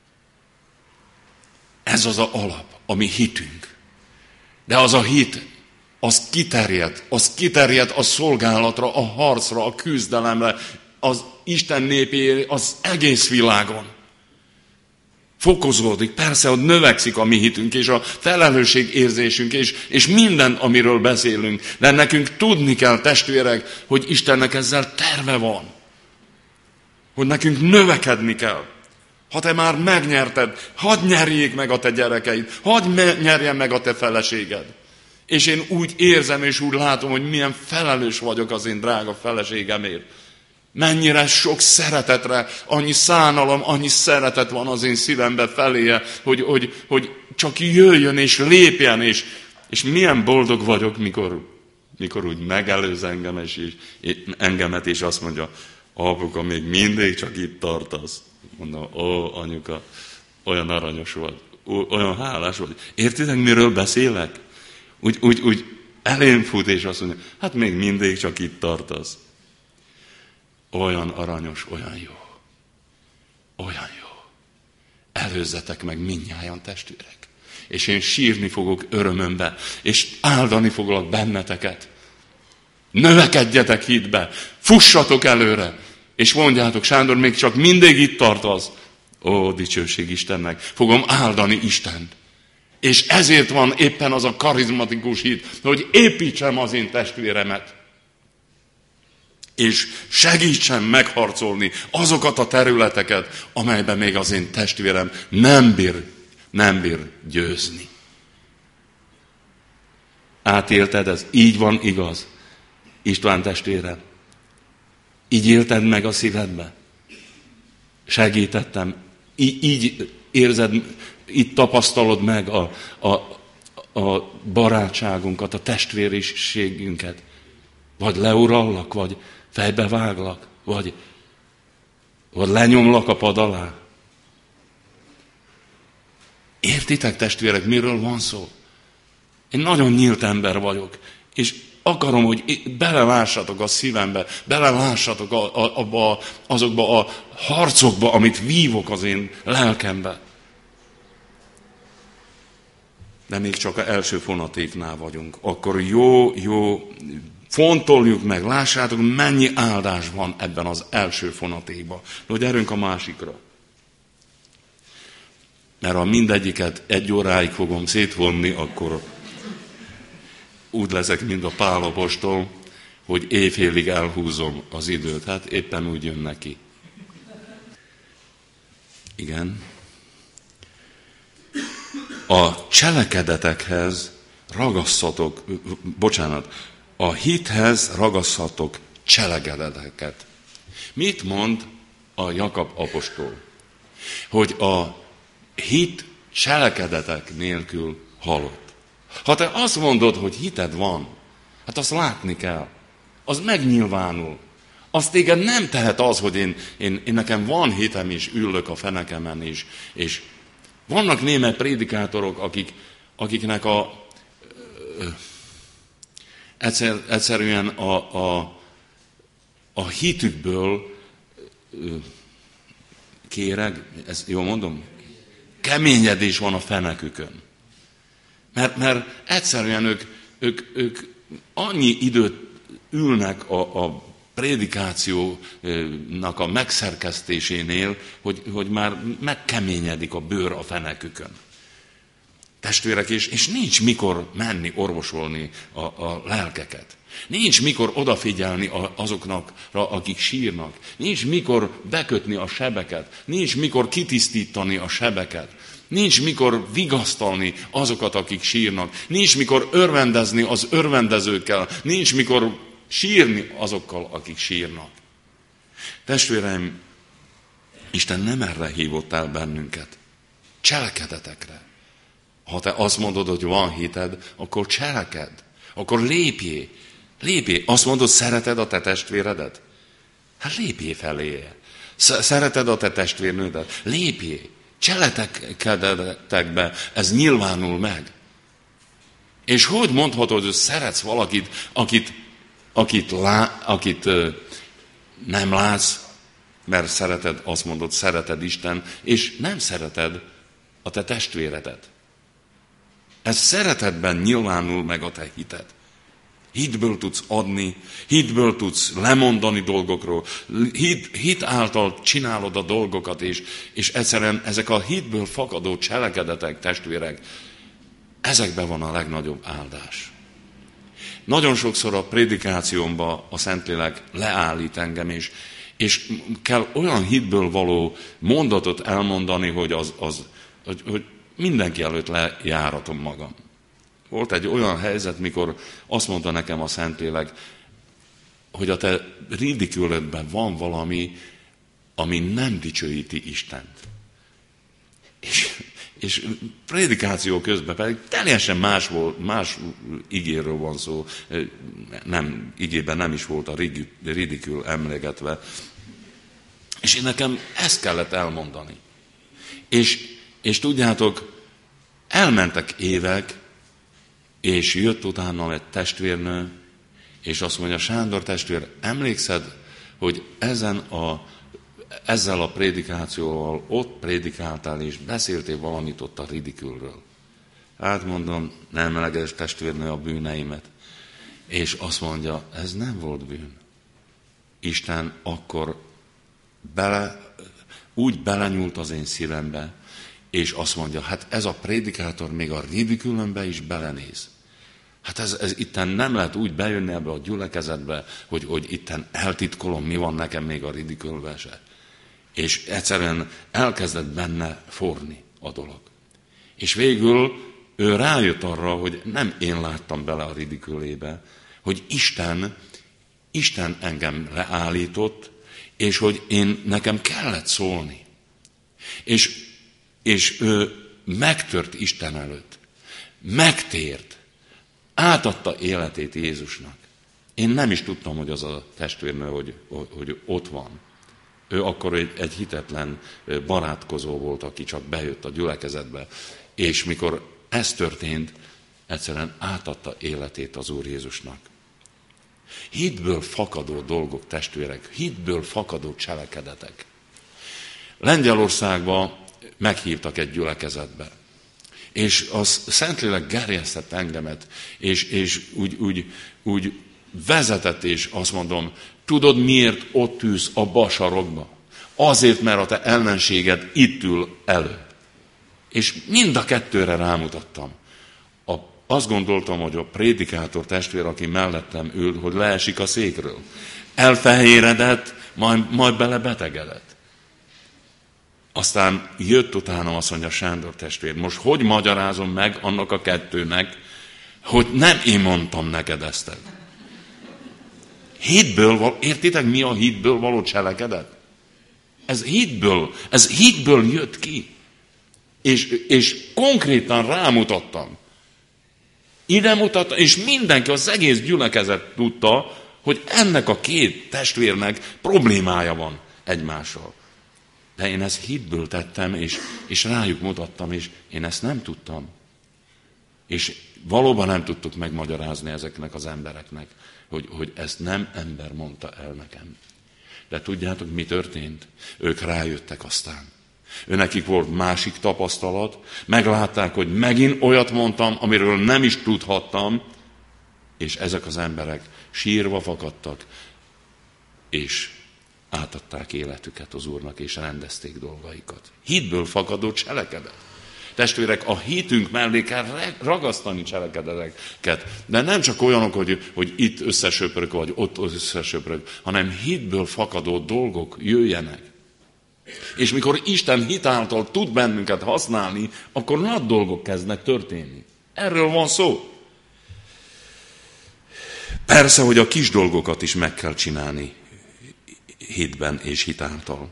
Ez az a alap, ami hitünk. De az a hit, az kiterjed a szolgálatra, a harcra, a küzdelemre, az Isten népére, az egész világon. Fokozódik, persze, hogy növekszik a mi hitünk, és a felelősségérzésünk, és minden, amiről beszélünk. De nekünk tudni kell, testvérek, hogy Istennek ezzel terve van. Hogy nekünk növekedni kell. Ha te már megnyerted, hadd nyerjék meg a te gyerekeid, hadd nyerjen meg a te feleséged. És én úgy érzem, és úgy látom, hogy milyen felelős vagyok az én drága feleségemért. Mennyire sok szeretetre, annyi szánalom, annyi szeretet van az én szívembe feléje, hogy csak jöjjön és lépjen, és milyen boldog vagyok, mikor úgy megelőz engemet, és azt mondja, apuka, még mindig csak itt tartasz. Mondom, ó, anyuka, olyan aranyos vagy, olyan hálás vagy. Értitek, miről beszélek? Úgy elém fut, és azt mondja, hát még mindig csak itt tartasz. Olyan aranyos, olyan jó. Olyan jó. Előzzetek meg mindnyájan, testvérek. És én sírni fogok örömömbe, és áldani foglak benneteket. Növekedjetek hitbe, fussatok előre, és mondjátok, Sándor, még csak mindig itt tartasz. Ó, dicsőség Istennek, fogom áldani Istent. És ezért van éppen az a karizmatikus hit, hogy építsem az én testvéremet. És segítsen megharcolni azokat a területeket, amelyben még az én testvérem nem bír győzni. Átélted ez? Így van, igaz? István testvérem, így élted meg a szívedbe? Segítettem. Így érzed, így tapasztalod meg a barátságunkat, a testvériségünket. Vagy leurallak, vagy fejbeváglak, vagy lenyomlak a pad alá. Értitek, testvérek, miről van szó? Én nagyon nyílt ember vagyok, és akarom, hogy belelássatok a szívembe, belelássatok azokba a harcokba, amit vívok az én lelkembe. De még csak az első fonatéknál vagyunk. Akkor jó, fontoljuk meg, lássátok, mennyi áldás van ebben az első fonatékban. De hogy gyerünk a másikra. Mert ha mindegyiket 1 óráig fogom szétvonni, akkor úgy leszek, mint a Pál apostol, hogy éjfélig elhúzom az időt. Hát éppen úgy jön neki. Igen. A cselekedetekhez ragasszatok, a hithez ragasszatok cselekedeteket. Mit mond a Jakab apostol? Hogy a hit cselekedetek nélkül halott. Ha te azt mondod, hogy hited van, hát azt látni kell. Az megnyilvánul. Az téged nem tehet az, hogy én nekem van hitem, és ülök a fenekemen is. És vannak német prédikátorok, akiknek egyszerűen a hitükből kéreg, ezt jól mondom? Keményedés van a fenekükön. Mert egyszerűen ők annyi időt ülnek a prédikációnak a megszerkesztésénél, hogy már megkeményedik a bőr a fenekükön. Testvérek, és nincs mikor menni orvosolni a lelkeket. Nincs mikor odafigyelni azoknak, akik sírnak. Nincs mikor bekötni a sebeket. Nincs mikor kitisztítani a sebeket. Nincs mikor vigasztalni azokat, akik sírnak. Nincs mikor örvendezni az örvendezőkkel. Nincs mikor sírni azokkal, akik sírnak. Testvéreim, Isten nem erre hívott el bennünket. Cselekedetekre. Ha te azt mondod, hogy van hited, akkor cselekedd. Akkor lépjél. Lépjél. Azt mondod, szereted a te testvéredet? Hát lépjél feléje. Szereted a te testvérnődet? Lépjél. Cselekedetekbe ez nyilvánul meg. És hogy mondhatod, hogy szeretsz valakit, akit nem látsz, mert szereted, azt mondod, szereted Isten, és nem szereted a te testvéredet. Ez szeretetben nyilvánul meg a te hited. Hitből tudsz adni, hitből tudsz lemondani dolgokról, hit által csinálod a dolgokat, és egyszerűen ezek a hitből fakadó cselekedetek, testvérek, ezekben van a legnagyobb áldás. Nagyon sokszor a prédikációmban a Szentlélek leállít engem, és kell olyan hitből való mondatot elmondani, hogy mindenki előtt lejáratom magam. Volt egy olyan helyzet, mikor azt mondta nekem a Szentlélek, hogy a te ridikülödben van valami, ami nem dicsőíti Istent. És prédikáció közben pedig teljesen más igéről van szó, igében nem is volt a ridikül emlegetve. És én nekem ezt kellett elmondani. És tudjátok, elmentek évek, és jött utána egy testvérnő, és azt mondja, Sándor testvér, emlékszed, hogy ezzel a prédikációval ott prédikáltál, és beszéltél valamit ott a ridikülről. Hát mondom, nem eleges testvérnő a bűneimet. És azt mondja, ez nem volt bűn. Isten akkor úgy belenyúlt az én szívembe, és azt mondja, hát ez a prédikátor még a ridikülönbe is belenéz. Hát ez itten nem lehet úgy bejönni ebbe a gyülekezetbe, hogy itten eltitkolom, mi van nekem még a ridikülbe se. És egyszerűen elkezdett benne forni a dolog. És végül ő rájött arra, hogy nem én láttam bele a ridikülébe, hogy Isten engem leállított, és hogy nekem kellett szólni. És ő megtört Isten előtt. Megtért. Átadta életét Jézusnak. Én nem is tudtam, hogy az a testvérnő, hogy ott van. Ő akkor egy hitetlen barátkozó volt, aki csak bejött a gyülekezetbe. És mikor ez történt, egyszerűen átadta életét az Úr Jézusnak. Hitből fakadó dolgok, testvérek, hitből fakadó cselekedetek. Lengyelországban meghívtak egy gyülekezetbe. És az Szentlélek gerjesztett engemet, és úgy vezetett, és azt mondom, tudod miért ott ülsz abba a sarokba? Azért, mert a te ellenséged itt ül elő. És mind a kettőre rámutattam. Azt gondoltam, hogy a prédikátor testvér, aki mellettem ül, hogy leesik a székről. Elfehéredett, majd belebetegedett. Aztán jött utána, azt mondja, Sándor testvér, most hogy magyarázom meg annak a kettőnek, hogy nem én mondtam neked ezt. Értitek, mi a hitből való cselekedet? Ez hitből jött ki. És konkrétan rámutattam. Ide mutattam, és mindenki, az egész gyülekezet tudta, hogy ennek a két testvérnek problémája van egymással. De én ezt hitből tettem, és rájuk mutattam, és én ezt nem tudtam. És valóban nem tudtuk megmagyarázni ezeknek az embereknek, hogy ezt nem ember mondta el nekem. De tudjátok, mi történt? Ők rájöttek aztán. Nekik volt másik tapasztalat, meglátták, hogy megint olyat mondtam, amiről nem is tudhattam, és ezek az emberek sírva fakadtak, és átadták életüket az Úrnak, és rendezték dolgaikat. Hitből fakadó cselekedet. Testvérek, a hitünk mellé kell ragasztani cselekedeteket, de nem csak olyanok, hogy itt összesöprök, vagy ott összesöprök, hanem hitből fakadó dolgok jöjjenek. És mikor Isten hitáltal tud bennünket használni, akkor nagy dolgok kezdnek történni. Erről van szó. Persze, hogy a kis dolgokat is meg kell csinálni hitben és hitáltal.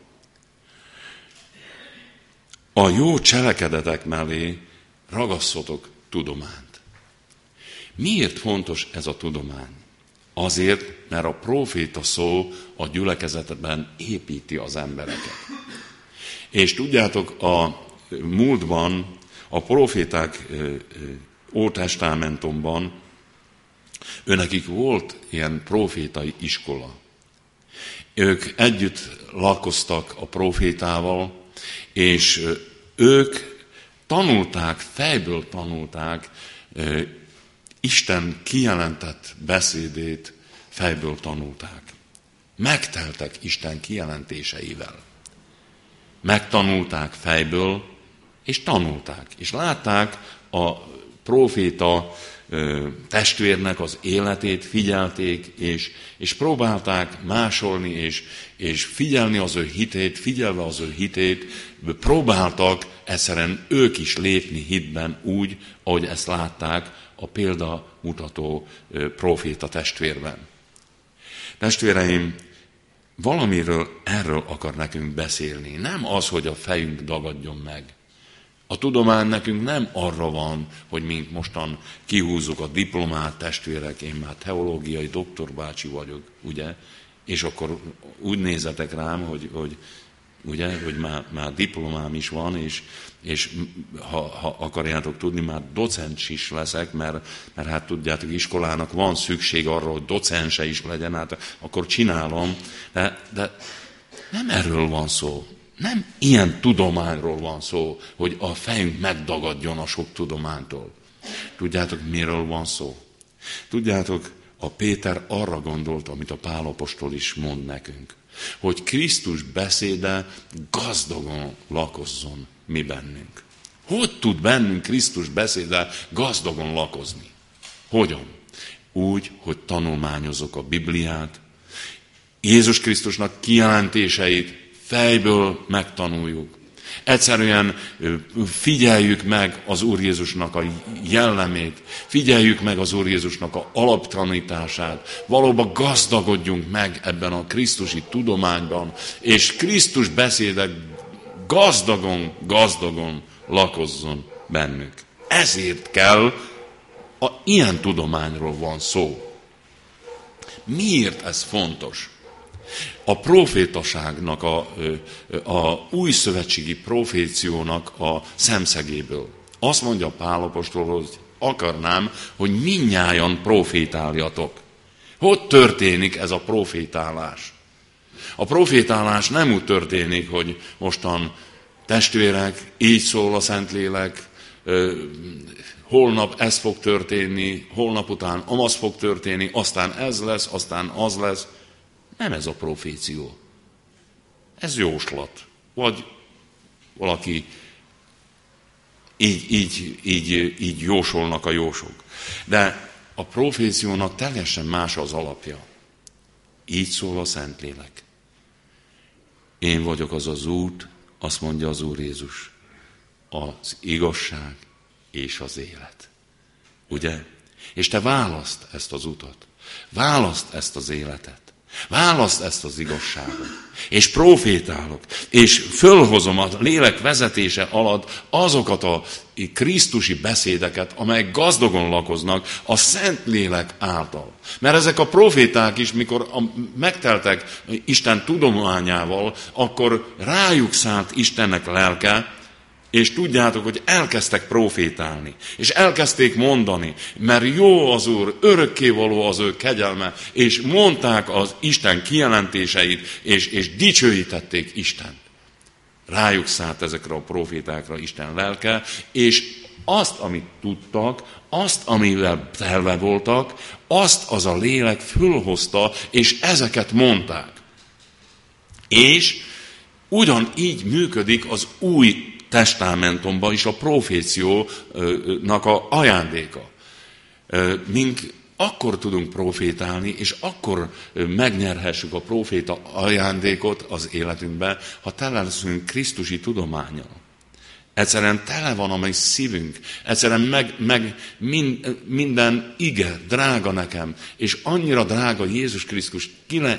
A jó cselekedetek mellé ragasszotok tudományt. Miért fontos ez a tudomány? Azért, mert a próféta szó a gyülekezetben építi az embereket. És tudjátok, a múltban, a próféták Ótestamentumban, őnekik volt ilyen prófétai iskola. Ők együtt lakoztak a prófétával, és ők tanulták, fejből tanulták Isten kijelentett beszédét, fejből tanulták. Megteltek Isten kijelentéseivel. Megtanulták fejből, és tanulták. És látták a próféta testvérnek az életét, figyelték, és próbálták másolni, és figyelni az ő hitét, figyelve az ő hitét, próbáltak egyszerűen ők is lépni hitben úgy, ahogy ezt látták a példamutató próféta testvérben. Testvéreim, valamiről erről akar nekünk beszélni. Nem az, hogy a fejünk dagadjon meg. A tudomány nekünk nem arra van, hogy mink mostan kihúzzuk a diplomát, testvérek, én már teológiai doktorbácsi vagyok, ugye? És akkor úgy nézzetek rám, hogy már diplomám is van, és ha akarjátok tudni, már docens is leszek, mert hát tudjátok, iskolának van szükség arra, hogy docense is legyen, hát akkor csinálom, de nem erről van szó. Nem ilyen tudományról van szó, hogy a fejünk megdagadjon a sok tudománytól. Tudjátok, miről van szó? Tudjátok, a Péter arra gondolt, amit a Pál apostol is mond nekünk, hogy Krisztus beszéde gazdagon lakozzon mi bennünk. Hogy tud bennünk Krisztus beszéde gazdagon lakozni? Hogyan? Úgy, hogy tanulmányozok a Bibliát, Jézus Krisztusnak kijelentéseit fejből megtanuljuk. Egyszerűen figyeljük meg az Úr Jézusnak a jellemét, figyeljük meg az Úr Jézusnak a alaptanítását, valóban gazdagodjunk meg ebben a krisztusi tudományban, és Krisztus beszéde gazdagon lakozzon bennük. Ezért kell, ilyen tudományról van szó. Miért ez fontos? A profétaságnak, a új szövetségi proféciónak a szemszegéből. Azt mondja Pál apostol, hogy akarnám, hogy mindnyájan profétáljatok. Hogy történik ez a profétálás? A profétálás nem úgy történik, hogy mostan testvérek, így szól a Szentlélek, holnap ez fog történni, holnap után amaz fog történni, aztán ez lesz, aztán az lesz. Nem ez a proféció. Ez jóslat. Vagy valaki így jósolnak a jósok. De a proféciónak teljesen más az alapja. Így szól a Szentlélek. Én vagyok az az út, azt mondja az Úr Jézus, az igazság és az élet. Ugye? És te válaszd ezt az utat. Válaszd ezt az életet. Válaszd ezt az igazságot, és profétálok, és fölhozom a lélek vezetése alatt azokat a krisztusi beszédeket, amelyek gazdagon lakoznak a Szent Lélek által. Mert ezek a proféták is, mikor megteltek Isten tudományával, akkor rájuk szállt Istennek lelke, és tudjátok, hogy elkezdtek profétálni, és elkezdték mondani, mert jó az Úr, örökkévaló az ő kegyelme, és mondták az Isten kijelentéseit, és dicsőítették Istent. Rájuk szállt ezekre a profétákra Isten lelke, és azt, amit tudtak, azt, amivel telve voltak, azt az a lélek fölhozta, és ezeket mondták. És ugyanígy működik az új testamentumban is a proféciónak a ajándéka. Mink akkor tudunk profétálni, és akkor megnyerhessük a proféta ajándékot az életünkbe, ha tele leszünk krisztusi tudománnyal. Egyszerűen tele van a mi szívünk, egyszerűen minden ige drága nekem, és annyira drága Jézus Krisztus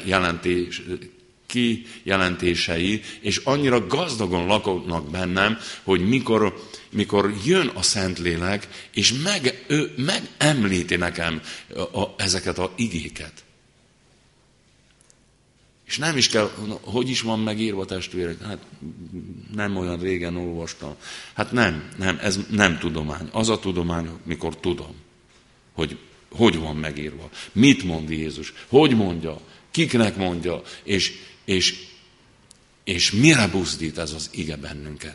kijelentései, és annyira gazdagon lakodnak bennem, hogy mikor jön a Szentlélek, és ő megemlíti nekem ezeket az igéket. És nem is kell, hogy is van megírva, testvérek? Hát nem olyan régen olvastam. Hát nem, ez nem tudomány. Az a tudomány, mikor tudom, hogy van megírva. Mit mond Jézus? Hogy mondja? Kiknek mondja? És mire buzdít ez az ige bennünket?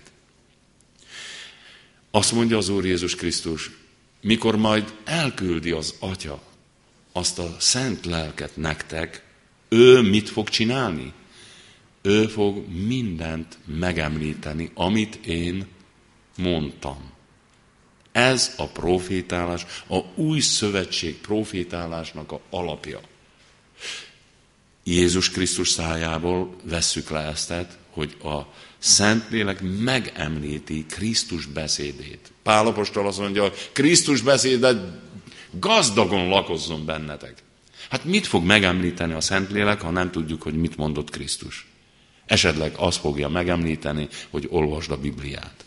Azt mondja az Úr Jézus Krisztus, mikor majd elküldi az Atya azt a szent lelket nektek, ő mit fog csinálni? Ő fog mindent megemlíteni, amit én mondtam. Ez a profétálás, a új szövetség profétálásnak a alapja. Jézus Krisztus szájából vesszük le ezt, hogy a Szentlélek megemlíti Krisztus beszédét. Pál apostol azt mondja, Krisztus beszédet gazdagon lakozzon bennetek. Hát mit fog megemlíteni a Szentlélek, ha nem tudjuk, hogy mit mondott Krisztus? Esetleg azt fogja megemlíteni, hogy olvasd a Bibliát.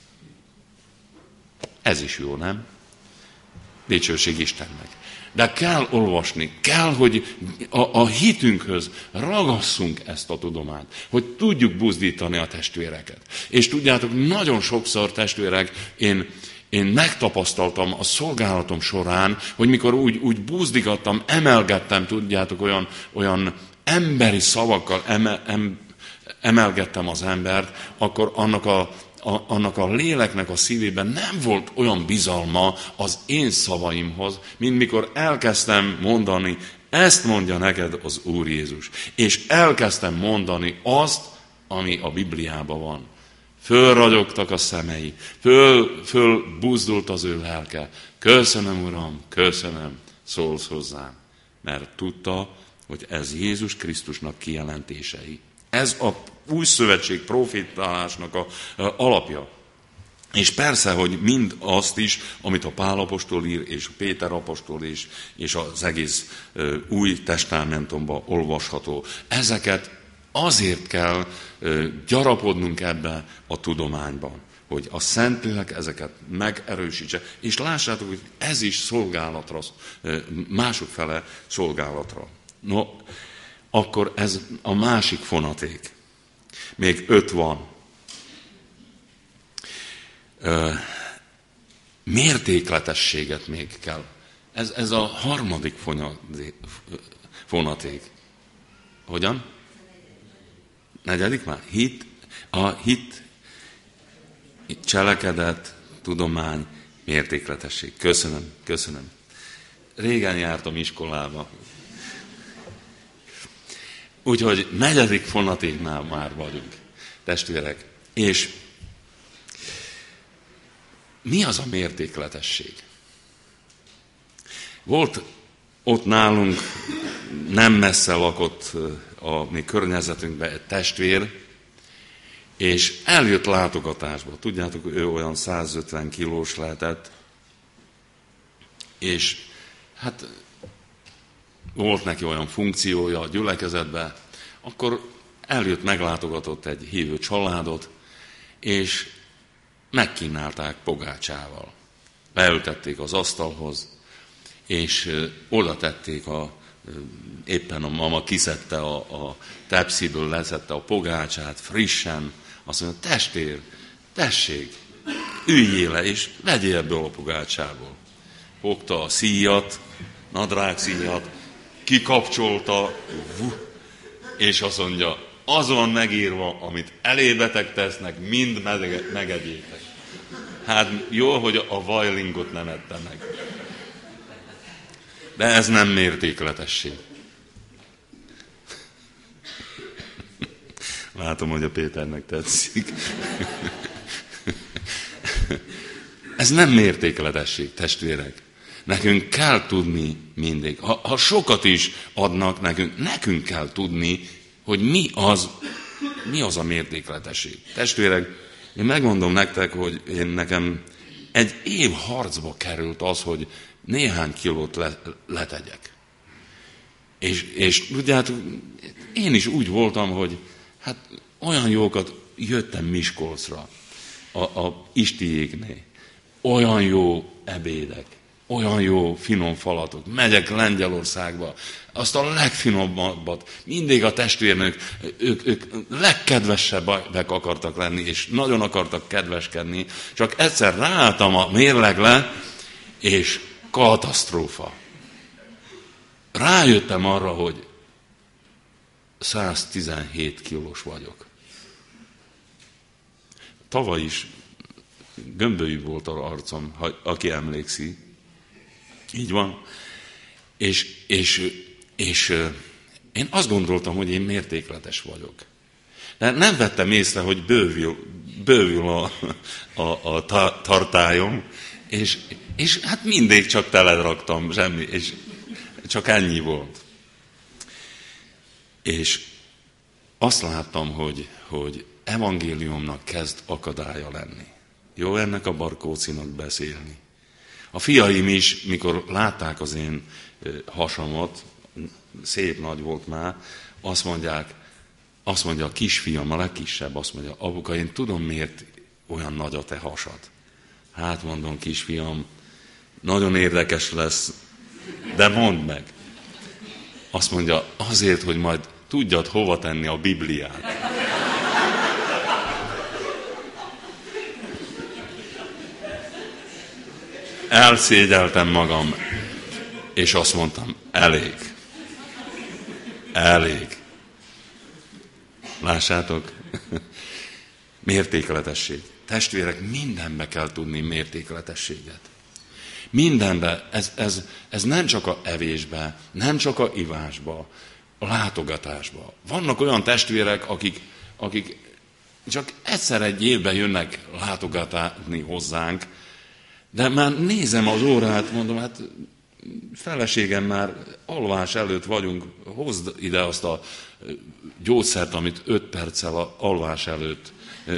Ez is jó, nem? Dicsőség Istennek. De kell olvasni, kell, hogy a hitünkhöz ragasszunk ezt a tudományt, hogy tudjuk buzdítani a testvéreket. És tudjátok, nagyon sokszor testvérek, én megtapasztaltam a szolgálatom során, hogy mikor úgy buzdígattam, emelgettem, tudjátok, olyan emberi szavakkal emelgettem az embert, akkor annak a léleknek a szívében nem volt olyan bizalma az én szavaimhoz, mint mikor elkezdtem mondani, ezt mondja neked az Úr Jézus. És elkezdtem mondani azt, ami a Bibliában van. Fölragyogtak a szemei, fölbuzdult az ő lelke. Köszönöm, Uram, köszönöm, szólsz hozzám. Mert tudta, hogy ez Jézus Krisztusnak kijelentései. Ez a új szövetség profétálásnak a alapja. És persze, hogy mind azt is, amit a Pál apostol ír, és Péter apostol és az egész új testamentumban olvasható. Ezeket azért kell gyarapodnunk ebbe a tudományban, hogy a Szentlélek ezeket megerősítse, és lássátok, hogy ez is szolgálatra, mások fele szolgálatra. No, akkor ez a másik fonaték. Még 5 van. Mértékletességet még kell. Ez a harmadik fonaték. Hogyan? 4. már? Hit, cselekedet, tudomány, mértékletesség. Köszönöm. Régen jártam iskolába. Úgyhogy 4. fonatéknál már vagyunk, testvérek. És mi az a mértékletesség? Volt ott nálunk, nem messze lakott a mi környezetünkben egy testvér, és eljött látogatásba. Tudjátok, ő olyan 150 kilós lehetett, és hát volt neki olyan funkciója a gyülekezetben, akkor eljött, meglátogatott egy hívő családot, és megkínálták pogácsával. Beültették az asztalhoz, és oda tették, éppen a mama kiszedte a tepsziből, leszedte a pogácsát frissen, azt mondja, testvér, tessék, üljél le, és vegyél ebből a pogácsából. Fogta a szíjat, nadrág szíjat, kikapcsolta, és azt mondja, az van megírva, amit elébetek tesznek, mind megegyétek. Hát jó, hogy a vajlingot nem ette meg. De ez nem mértékletesség. Látom, hogy a Péternek tetszik. Ez nem mértékletesség, testvérek. Nekünk kell tudni mindig. Ha sokat is adnak nekünk kell tudni, hogy mi az a mértékletesség. Testvérek, én megmondom nektek, hogy nekem egy év harcba került az, hogy néhány kilót letegyek. És tudjátok, én is úgy voltam, hogy hát olyan jókat jöttem Miskolcra, a Istiéknél. Olyan jó ebédek, olyan jó finom falatok. Megyek Lengyelországba, azt a legfinomabbat, mindig a testvérnők, ők legkedvesebbek akartak lenni, és nagyon akartak kedveskedni, csak egyszer ráálltam a mérlegre, és katasztrófa. Rájöttem arra, hogy 117 kilós vagyok. Tavaly is gömbölyű volt az arcom, aki emlékszik. Így van. És én azt gondoltam, hogy én mértékletes vagyok. De nem vettem észre, hogy bővül a tartályom, és hát mindig csak teleraktam, semmi, és csak ennyi volt. És azt láttam, hogy evangéliumnak kezd akadálya lenni. Jó ennek a Barkócinak beszélni. A fiaim is, mikor látták az én hasamat, szép nagy volt már, azt mondja a kisfiam, a legkisebb, azt mondja, apuka, én tudom, miért olyan nagy a te hasad. Hát mondom, kisfiam, nagyon érdekes lesz, de mondd meg. Azt mondja, azért, hogy majd tudjad hova tenni a Bibliát. Elszégyeltem magam, és azt mondtam, elég. Lássátok? Mértékletesség. Testvérek, mindenbe kell tudni mértékletességet. Mindenbe, ez nem csak a evésbe, nem csak a ivásba, a látogatásba. Vannak olyan testvérek, akik csak egyszer egy évben jönnek látogatni hozzánk, de már nézem az órát, mondom, hát feleségem, már alvás előtt vagyunk, hozd ide azt a gyógyszert, amit 5 perccel a alvás előtt.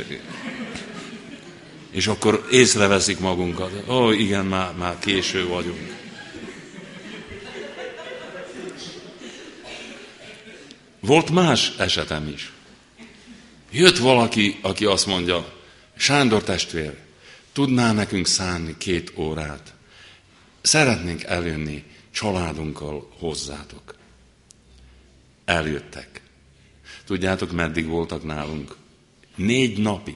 És akkor észreveszik magunkat. Ó, igen, már késő vagyunk. Volt más esetem is. Jött valaki, aki azt mondja, Sándor testvér, tudnál nekünk szánni 2 órát? Szeretnénk eljönni családunkkal hozzátok. Eljöttek. Tudjátok, meddig voltak nálunk? 4 napig.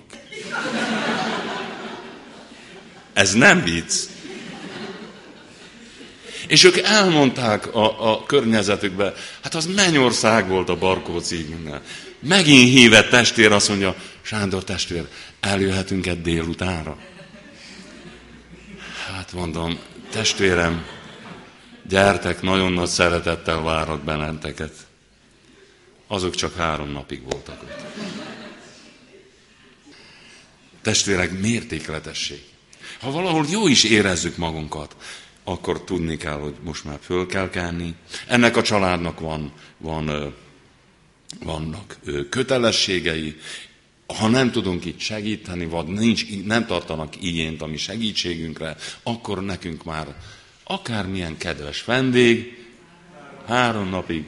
Ez nem vicc. És ők elmondták a környezetükbe, hát az mennyország volt a Barkócignél. Megint hívett testvér, azt mondja, Sándor testvér, eljöhetünk egy délutánra? Hát mondom, testvérem, gyertek, nagyon nagy szeretettel várok benneteket. Azok csak 3 napig voltak ott. Testvérek, mértékletesség. Ha valahol jó is érezzük magunkat, akkor tudni kell, hogy most már föl kell kelni. Ennek a családnak vannak kötelességei. Ha nem tudunk itt segíteni, vagy nem tartanak igényt a mi segítségünkre, akkor nekünk már akármilyen kedves vendég, 3 napig.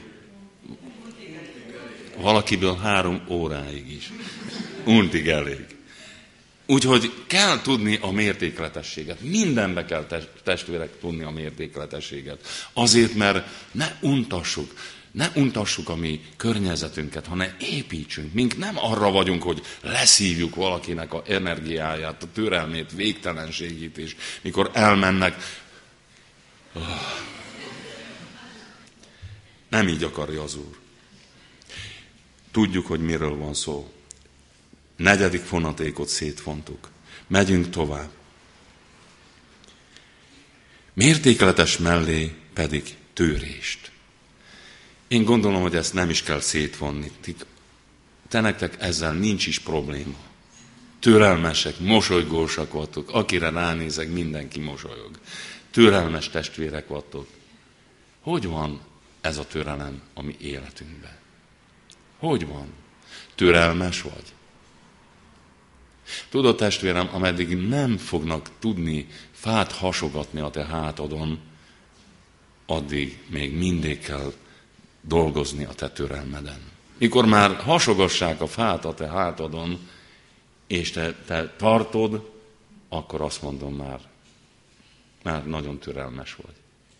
Valakiből 3 óráig is. Untig elég. Úgyhogy kell tudni a mértékletességet. Mindenbe kell, testvérek, tudni a mértékletességet. Azért, mert ne untassuk a mi környezetünket, hanem építsünk. Mink nem arra vagyunk, hogy leszívjuk valakinek a energiáját, a türelmét, végtelenségét, és mikor elmennek. Nem így akarja az Úr. Tudjuk, hogy miről van szó. 4. fonatékot szétfontuk. Megyünk tovább. Mértékletes mellé pedig tőrést. Én gondolom, hogy ezt nem is kell szétvonni. Te nektek ezzel nincs is probléma. Türelmesek, mosolygósak vagytok. Akire ránézek, mindenki mosolyog. Türelmes testvérek vagytok. Hogy van ez a türelem a mi életünkben? Hogy van? Türelmes vagy? Tudod, testvérem, ameddig nem fognak tudni fát hasogatni a te hátadon, addig még mindig kell dolgozni a te türelmeden. Mikor már hasogassák a fát a te hátadon, és te tartod, akkor azt mondom, már nagyon türelmes vagy.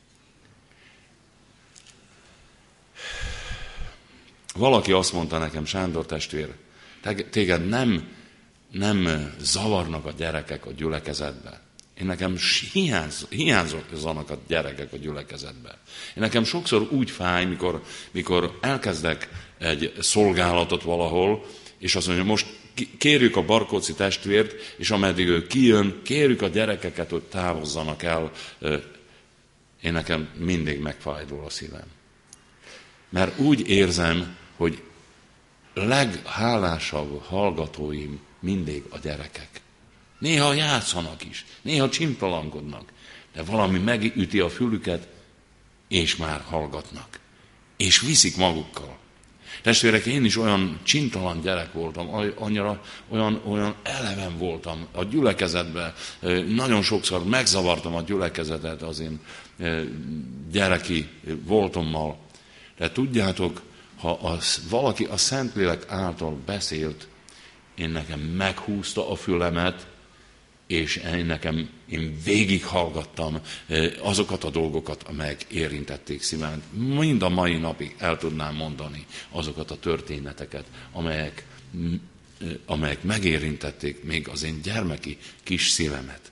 Valaki azt mondta nekem, Sándor testvér, téged nem zavarnak a gyerekek a gyülekezetbe. Nekem hiányzanak a gyerekek a gyülekezetbe. Nekem sokszor úgy fáj, mikor elkezdek egy szolgálatot valahol, és azt mondja, most kérjük a Barkóczy testvért, és ameddig ő kijön, kérjük a gyerekeket, hogy távozzanak el. Nekem mindig megfájdul a szívem. Mert úgy érzem, hogy leghálásabb hallgatóim mindig a gyerekek. Néha játszanak is, néha csimptalankodnak, de valami megüti a fülüket, és már hallgatnak. És viszik magukkal. Testvérek, én is olyan csintalan gyerek voltam, olyan eleven voltam a gyülekezetben. Nagyon sokszor megzavartam a gyülekezetet az én gyereki voltommal. De tudjátok, ha valaki a Szentlélek által beszélt, nekem meghúzta a fülemet, és én végighallgattam azokat a dolgokat, amelyek érintették szívemet. Mind a mai napig el tudnám mondani azokat a történeteket, amelyek megérintették még az én gyermeki kis szívemet.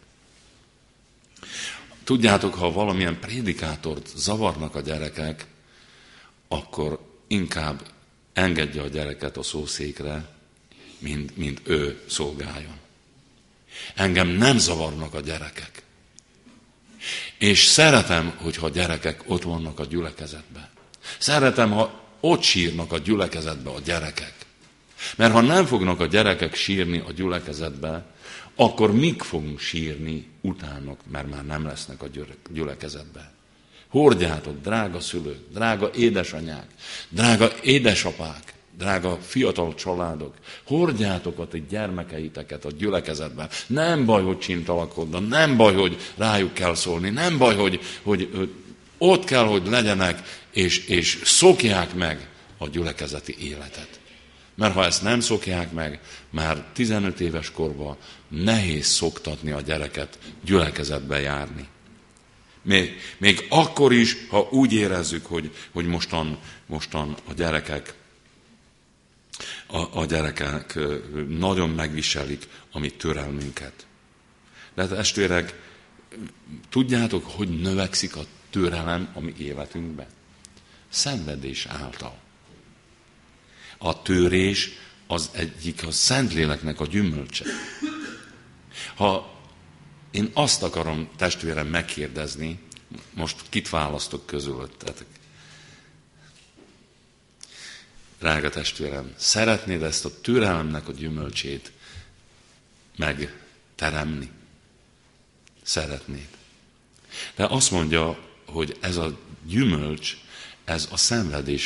Tudjátok, ha valamilyen prédikátort zavarnak a gyerekek, akkor inkább engedje a gyereket a szószékre, mint ő szolgáljon. Engem nem zavarnak a gyerekek. És szeretem, hogyha a gyerekek ott vannak a gyülekezetben. Szeretem, ha ott sírnak a gyülekezetbe a gyerekek. Mert ha nem fognak a gyerekek sírni a gyülekezetbe, akkor mik fogunk sírni utánok, mert már nem lesznek a gyülekezetbe. Hordjátok, drága szülők, drága édesanyák, drága édesapák, drága fiatal családok, hordjátok a ti gyermekeiteket a gyülekezetben. Nem baj, hogy csintalakodnak, nem baj, hogy rájuk kell szólni, nem baj, hogy ott kell, hogy legyenek, és szokják meg a gyülekezeti életet. Mert ha ezt nem szokják meg, már 15 éves korban nehéz szoktatni a gyereket gyülekezetbe járni. Még akkor is, ha úgy érezzük, hogy mostan a gyerekek nagyon megviselik a mi türelmünket. De testvérek, tudjátok, hogy növekszik a türelem a mi életünkben? Szenvedés által. A tőrés az egyik a Szentléleknek a gyümölcse. Ha én azt akarom, testvérem, megkérdezni, most kit választok közülöttetek? Drága testvérem, szeretnéd ezt a türelemnek a gyümölcsét megteremni? Szeretnéd. De azt mondja, hogy ez a gyümölcs, ez a szenvedés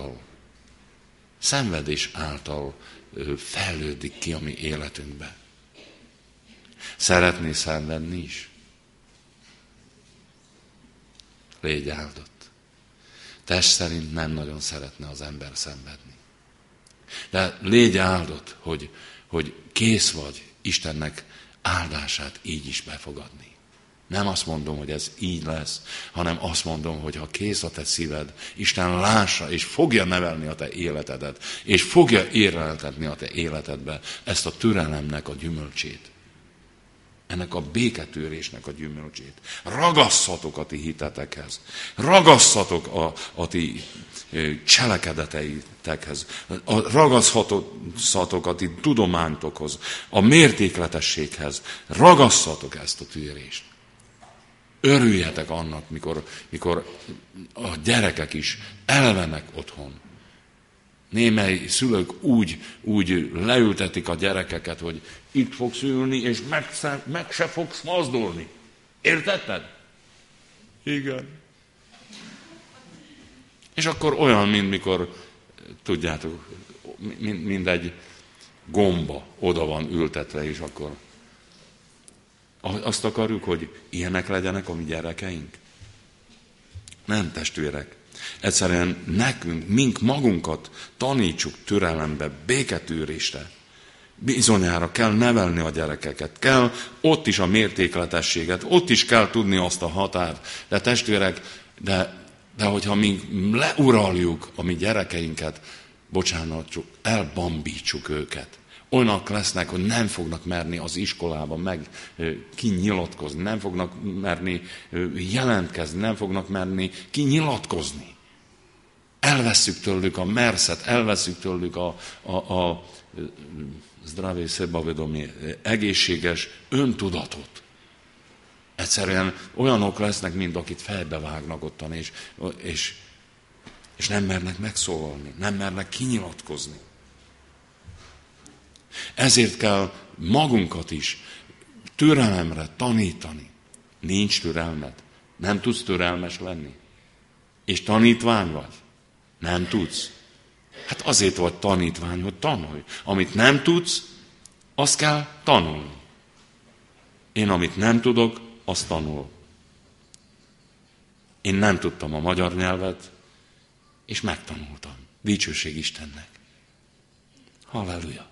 által fejlődik ki a mi életünkbe. Szeretnél szenvedni is? Légy áldott. test szerint nem nagyon szeretne az ember szenvedni. De légy áldott, hogy kész vagy Istennek áldását így is befogadni. Nem azt mondom, hogy ez így lesz, hanem azt mondom, hogy ha kész a te szíved, Isten lássa, és fogja nevelni a te életedet, és fogja érleltetni a te életedbe ezt a türelemnek a gyümölcsét. Ennek a béketűrésnek a gyümölcsét. Ragasszatok a ti hitetekhez. Ragasszatok a ti cselekedeteitekhez. Ragasszatok a ti tudománytokhoz. A mértékletességhez. Ragasszatok ezt a tűrést. Örüljetek annak, mikor a gyerekek is elvennek otthon. Némely szülők úgy leültetik a gyerekeket, hogy itt fogsz ülni, és meg se fogsz mozdulni. Értetted? Igen. És akkor olyan, mint mikor, tudjátok, mint egy gomba oda van ültetve, és akkor azt akarjuk, hogy ilyenek legyenek a mi gyerekeink? Nem, testvérek. Egyszerűen nekünk, mink magunkat tanítsuk türelembe, béketűrésre. Bizonyára kell nevelni a gyerekeket, kell ott is a mértékletességet, ott is kell tudni azt a határt. De testvérek, de hogyha mi leuraljuk a mi gyerekeinket, bocsánat, csak elbambítsuk őket. Olyanok lesznek, hogy nem fognak merni az iskolában meg kinyilatkozni, nem fognak merni jelentkezni, nem fognak merni kinyilatkozni. Elvesszük tőlük a merszet, elvesszük tőlük a zdravé sebavedomie, egészséges öntudatot. Egyszerűen olyanok lesznek, mint akit fejbevágnak ottan, és nem mernek megszólalni, nem mernek kinyilatkozni. Ezért kell magunkat is türelemre tanítani. Nincs türelmed. Nem tudsz türelmes lenni. És tanítvány vagy. Nem tudsz. Hát azért vagy tanítvány, hogy tanulj. Amit nem tudsz, azt kell tanulni. Én amit nem tudok, azt tanul. Én nem tudtam a magyar nyelvet, és megtanultam. Dicsőség Istennek. Halleluja.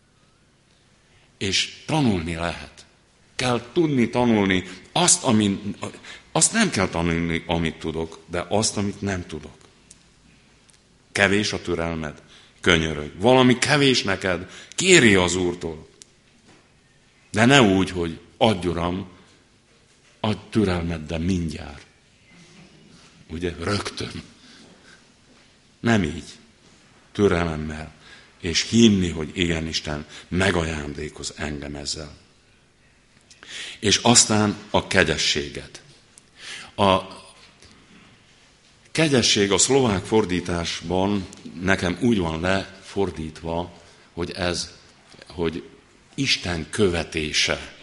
És tanulni lehet. Kell tudni tanulni azt nem kell tanulni, amit tudok, de azt, amit nem tudok. Kevés a türelmed, könyörög. Valami kevés neked, kéri az Úrtól. De ne úgy, hogy adj, Uram, adj türelmeddel mindjárt. Ugye, rögtön. Nem így. Türelemmel. És hinni, hogy igen, Isten megajándékoz engem ezzel. És aztán a kegyességet. A kegyesség a szlovák fordításban nekem úgy van lefordítva, hogy Isten követése.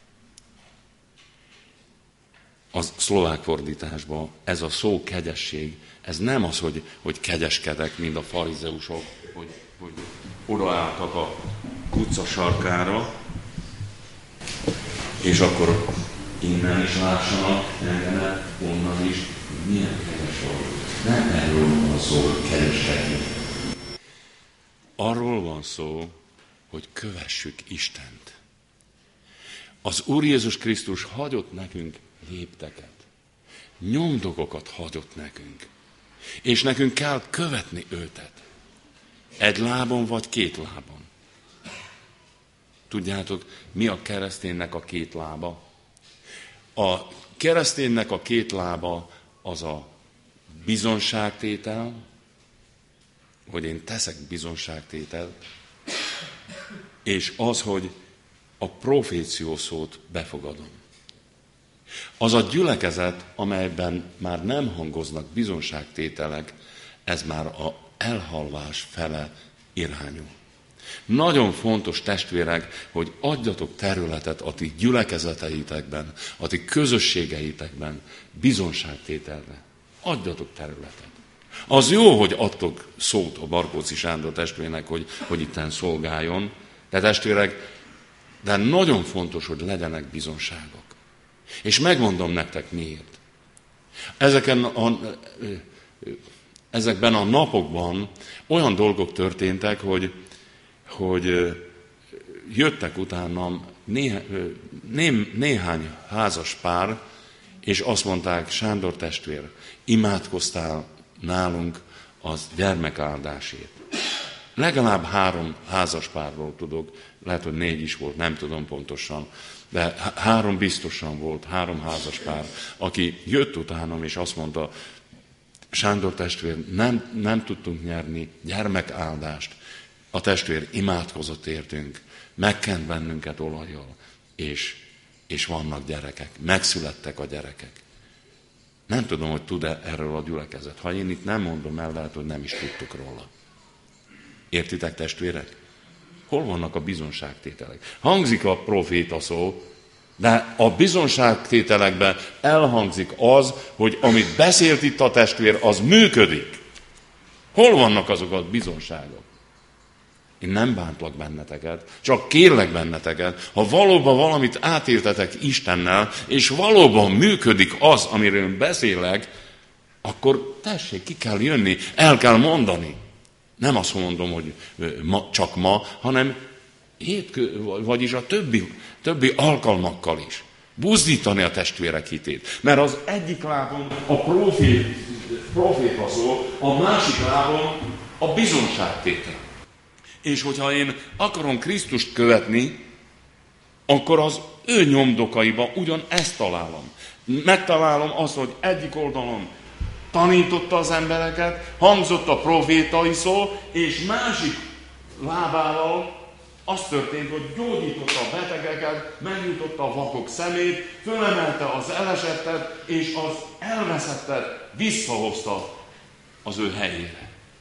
A szlovák fordításban ez a szó kegyesség, ez nem az, hogy kegyeskedek, mint a farizeusok, hogy odaálltak a utca sarkára, és akkor innen is lássanak engemet, onnan is, milyen kegyes vagy. Nem erről van szó, hogy kegyeskedni. Arról van szó, hogy kövessük Istent. Az Úr Jézus Krisztus hagyott nekünk lépteket. Nyomdokokat hagyott nekünk. És nekünk kell követni őtet. Egy lábon vagy két lábon. Tudjátok, mi a kereszténynek a két lába? A kereszténynek a két lába az a bizonságtétel, hogy én teszek bizonságtételt, és az, hogy a proféciószót befogadom. Az a gyülekezet, amelyben már nem hangoznak bizonságtételek, ez már a elhalvás fele irányul. Nagyon fontos, testvérek, hogy adjatok területet a ti gyülekezeteitekben, a ti közösségeitekben bizonságtételre. Adjatok területet. Az jó, hogy adtok szót a Barkóczy Sándor testvérnek, hogy itten szolgáljon, de testvérek, de nagyon fontos, hogy legyenek bizonságok. És megmondom nektek miért. Ezeken ezekben a napokban olyan dolgok történtek, hogy jöttek utánam néhány házas pár, és azt mondták, Sándor testvér, imádkoztál nálunk az gyermekáldásért. Legalább 3 házas párról tudok, lehet, hogy 4 is volt, nem tudom pontosan, de 3 biztosan volt, 3 házas pár, aki jött utánam, és azt mondta, Sándor testvér, nem tudtunk nyerni gyermekáldást. A testvér imádkozott értünk, megkent bennünket olajjal, és vannak gyerekek, megszülettek a gyerekek. Nem tudom, hogy tud-e erről a gyülekezet. Ha én itt nem mondom el, lehet, hogy nem is tudtuk róla. Értitek, testvérek? Hol vannak a bizonságtételek? Hangzik a proféta szó, de a bizonságtételekben elhangzik az, hogy amit beszélt itt a testvér, az működik. Hol vannak azok a bizonságok? Én nem bántlak benneteket, csak kérlek benneteket, ha valóban valamit átéltetek Istennel, és valóban működik az, amiről beszélek, akkor tessék, ki kell jönni, el kell mondani. Nem azt mondom, hogy csak ma, hanem vagyis a többi alkalmakkal is. Buzdítani a testvérek hitét. Mert az egyik lábon a proféta szó, a másik lábon a bizonságtétel. És hogyha én akarom Krisztust követni, akkor az ő nyomdokaiban ugyan ezt találom. Megtalálom azt, hogy egyik oldalon tanította az embereket, hangzott a profétai szó, és másik lábával az történt, hogy gyógyította a betegeket, megnyitotta a vakok szemét, fölemelte az elesettet, és az elveszettet visszahozta az ő helyére.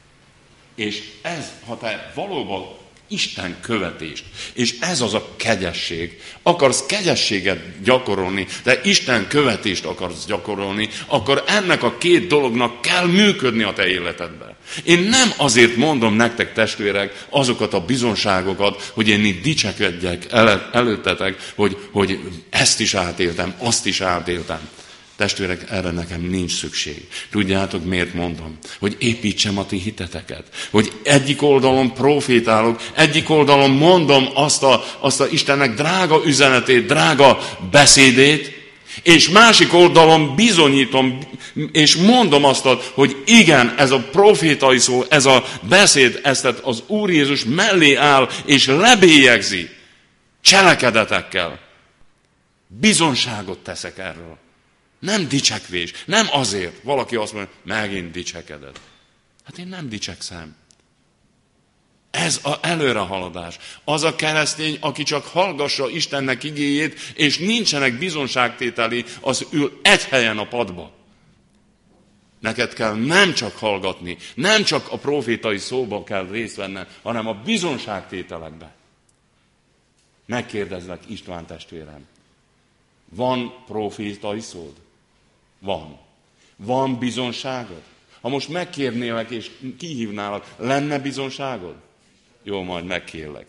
És ez, ha te valóban Isten követést, és ez az a kegyesség, akarsz kegyességet gyakorolni, de Isten követést akarsz gyakorolni, akkor ennek a 2 dolognak kell működni a te életedben. Én nem azért mondom nektek, testvérek, azokat a bizonságokat, hogy én itt dicsekedjek előttetek, hogy ezt is átéltem, azt is átéltem. Testvérek, erre nekem nincs szükség. Tudjátok, miért mondom? Hogy építsem a ti hiteteket. Hogy egyik oldalon profétálok, egyik oldalon mondom azt a Istennek drága üzenetét, drága beszédét, és másik oldalon bizonyítom, és mondom azt, hogy igen, ez a profétai szó, ez a beszéd, ezt az Úr Jézus mellé áll, és lebélyegzi cselekedetekkel. Bizonságot teszek erről. Nem dicsekvés, nem azért. Valaki azt mondja, megint dicsekeded. Hát én nem dicsekszem. Ez az előrehaladás. Az a keresztény, aki csak hallgassa Istennek igéjét, és nincsenek bizonságtételi, az ül egy helyen a padba. Neked kell nem csak hallgatni, nem csak a profétai szóban kell részt venned, hanem a bizonságtételekben. Megkérdezlek, István testvérem, van profétai szód? Van. Van bizonságod? Ha most megkérnélek és kihívnálak, lenne bizonságod? Jó, majd megkérlek.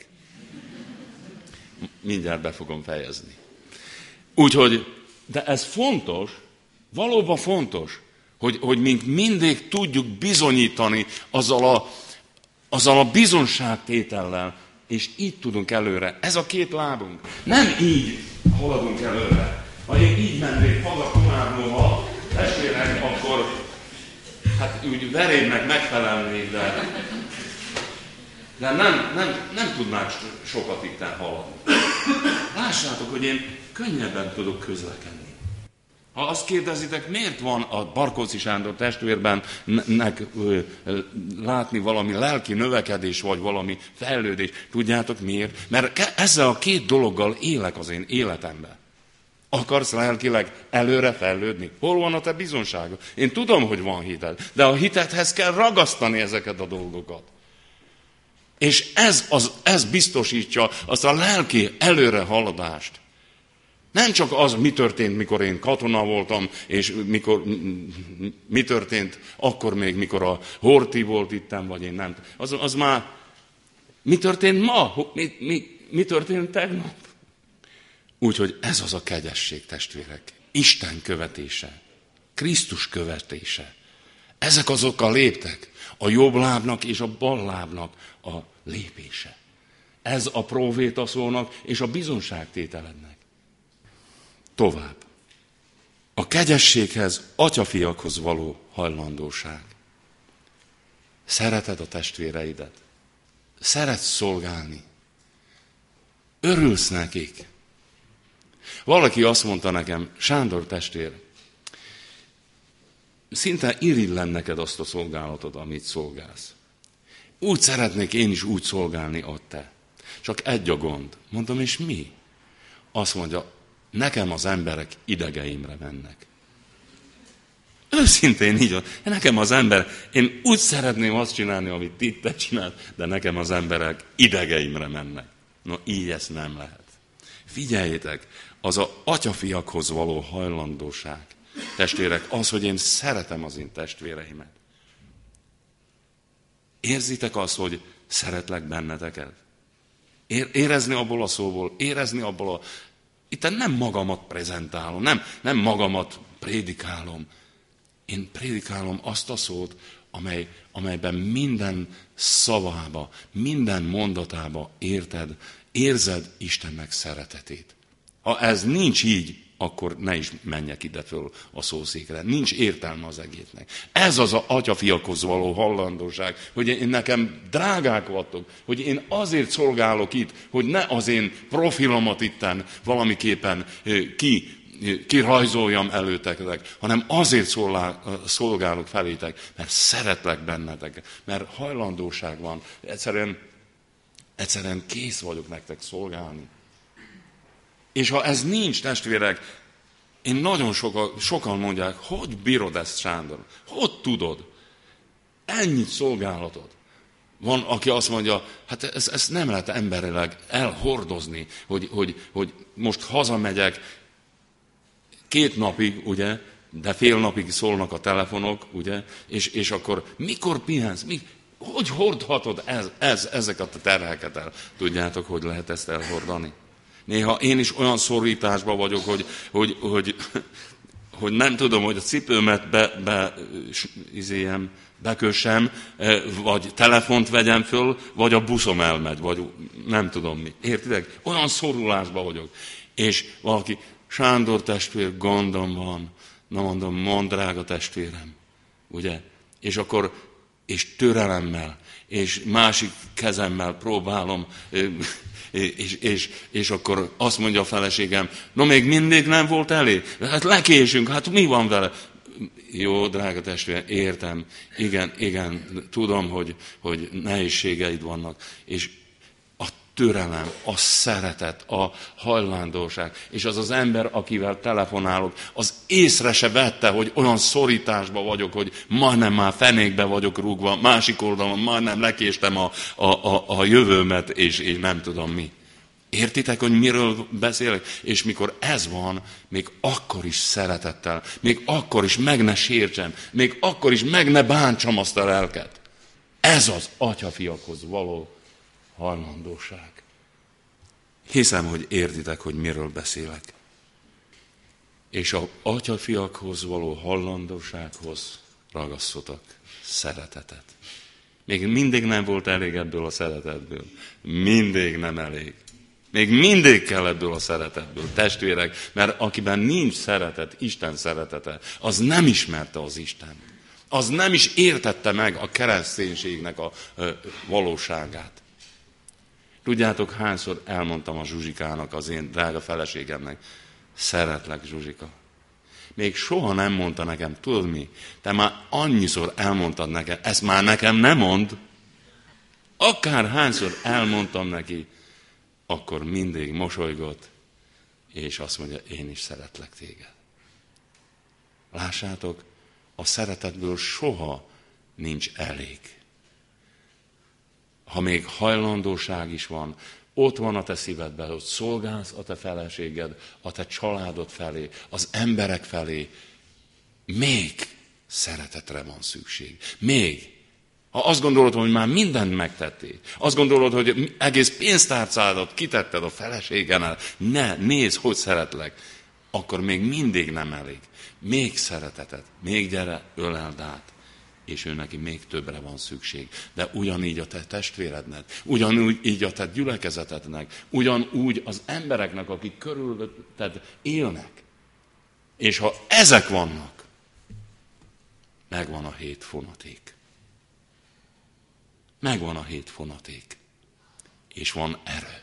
Mindjárt be fogom fejezni. Úgyhogy, de ez fontos, valóban fontos, hogy mink mindig tudjuk bizonyítani azzal a bizonságtétellel, és így tudunk előre. Ez a 2 lábunk. Nem így haladunk előre. Ha én így mennék haza Komárnóba, testvérek, akkor hát úgy verémnek megfelelnék, de nem tudnák sokat itten haladni. Lássátok, hogy én könnyebben tudok közlekedni. Ha azt kérdezitek, miért van a Barkóczy Sándor testvérben látni valami lelki növekedés, vagy valami fejlődés, tudjátok miért? Mert ezzel a 2 dologgal élek az én életemben. Akarsz lelkileg előre fejlődni? Hol van a te bizonságod? Én tudom, hogy van hited, de a hitedhez kell ragasztani ezeket a dolgokat. És ez biztosítja azt a lelki előrehaladást. Nem csak az, mi történt, mikor én katona voltam, és mi történt akkor még, mikor a Horthy volt itten, vagy én nem. Az már, mi történt ma? Mi történt tegnap? Úgyhogy ez az a kegyesség, testvérek. Isten követése. Krisztus követése. Ezek azok a léptek, a jobb lábnak és a bal lábnak a lépése. Ez a próféta szónak és a bizonságtételednek. Tovább. A kegyességhez, atyafiakhoz való hajlandóság. Szereted a testvéreidet. Szeretsz szolgálni. Örülsz nekik. Valaki azt mondta nekem, Sándor testvér, szinte irigylem neked azt a szolgálatod, amit szolgálsz. Úgy szeretnék én is úgy szolgálni, ahogy te. Csak egy a gond. Mondom, és mi? Azt mondja, nekem az emberek idegeimre mennek. Őszintén így van. Nekem az ember, én úgy szeretném azt csinálni, amit te csinálsz, de nekem az emberek idegeimre mennek. No, így ezt nem lehet. Figyeljétek, az az atyafiakhoz való hajlandóság. Testvérek, az, hogy én szeretem az én testvéreimet. Érzitek azt, hogy szeretlek benneteket? Érezni abból a szóból, érezni abból a... Itt nem magamat prezentálom, nem magamat prédikálom. Én prédikálom azt a szót, amelyben minden szavába, minden mondatába érzed Istennek szeretetét. Ha ez nincs így, akkor ne is menjek ide föl a szószékre. Nincs értelme az egésznek. Ez az atyafiakhoz való hajlandóság, hogy én nekem drágák vagytok, hogy én azért szolgálok itt, hogy ne az én profilomat itten valamiképpen kirajzoljam előtetek, hanem azért szolgálok felétek, mert szeretlek bennetek, mert hajlandóság van. Egyszerűen kész vagyok nektek szolgálni. És ha ez nincs, testvérek, én nagyon sokan mondják, hogy bírod ezt, Sándor? Hogy tudod? Ennyit szolgálatod. Van, aki azt mondja, hát ezt nem lehet emberileg elhordozni, hogy most hazamegyek 2 napig, ugye, de fél napig szólnak a telefonok, ugye, és akkor mikor pihensz? Hogy hordhatod ezeket a terheket el? Tudjátok, hogy lehet ezt elhordani? Néha én is olyan szorításban vagyok, hogy nem tudom, hogy a cipőmet bekössem, vagy telefont vegyem föl, vagy a buszom elmegy, vagy nem tudom mi. Értitek? Olyan szorulásban vagyok. És valaki, Sándor testvér, gondom van. Na mondom, mondd, drága testvérem. Ugye? És türelemmel, és másik kezemmel próbálom, és akkor azt mondja a feleségem, no még mindig nem volt elég? Hát lekésünk, hát mi van vele? Jó, drága testvér, értem, igen, tudom, hogy nehézségeid vannak, és a türelem, a szeretet, a hajlandóság, és az ember, akivel telefonálok, az észre se vette, hogy olyan szorításban vagyok, hogy majdnem már fenékbe vagyok rúgva, másik oldalon majdnem lekéstem a jövőmet, és nem tudom mi. Értitek, hogy miről beszélek? És mikor ez van, még akkor is szeretettel, még akkor is meg ne sértsem, még akkor is meg ne bántsam azt a lelket. Ez az atyafiakhoz való hajlandóság. Hiszem, hogy értitek, hogy miről beszélek. És az atyafiakhoz való hajlandósághoz ragasztotok szeretetet. Még mindig nem volt elég ebből a szeretetből. Mindig nem elég. Még mindig kell ebből a szeretetből, testvérek, mert akiben nincs szeretet, Isten szeretete, az nem ismerte az Istent. Az nem is értette meg a kereszténységnek a valóságát. Tudjátok, hányszor elmondtam a Zsuzsikának, az én drága feleségemnek, szeretlek, Zsuzsika. Még soha nem mondta nekem, tudod mi? Te már annyiszor elmondtad nekem, ezt már nekem nem mond. Akár hányszor elmondtam neki, akkor mindig mosolygott, és azt mondja, én is szeretlek téged. Lássátok, a szeretetből soha nincs elég. Ha még hajlandóság is van, ott van a te szívedben, hogy szolgálsz a te feleséged, a te családod felé, az emberek felé, még szeretetre van szükség. Még. Ha azt gondolod, hogy már mindent megtettél, azt gondolod, hogy egész pénztárcádat kitetted a feleségenel, nézd, hogy szeretlek, akkor még mindig nem elég. Még szeretetet, még gyere, öleld át. és ő neki még többre van szükség. De ugyanígy a te testvérednek, ugyanúgy így a te gyülekezetednek, ugyanúgy az embereknek, akik körülötted élnek. És ha ezek vannak, megvan a 7 fonaték. Megvan a 7 fonaték. És van erő.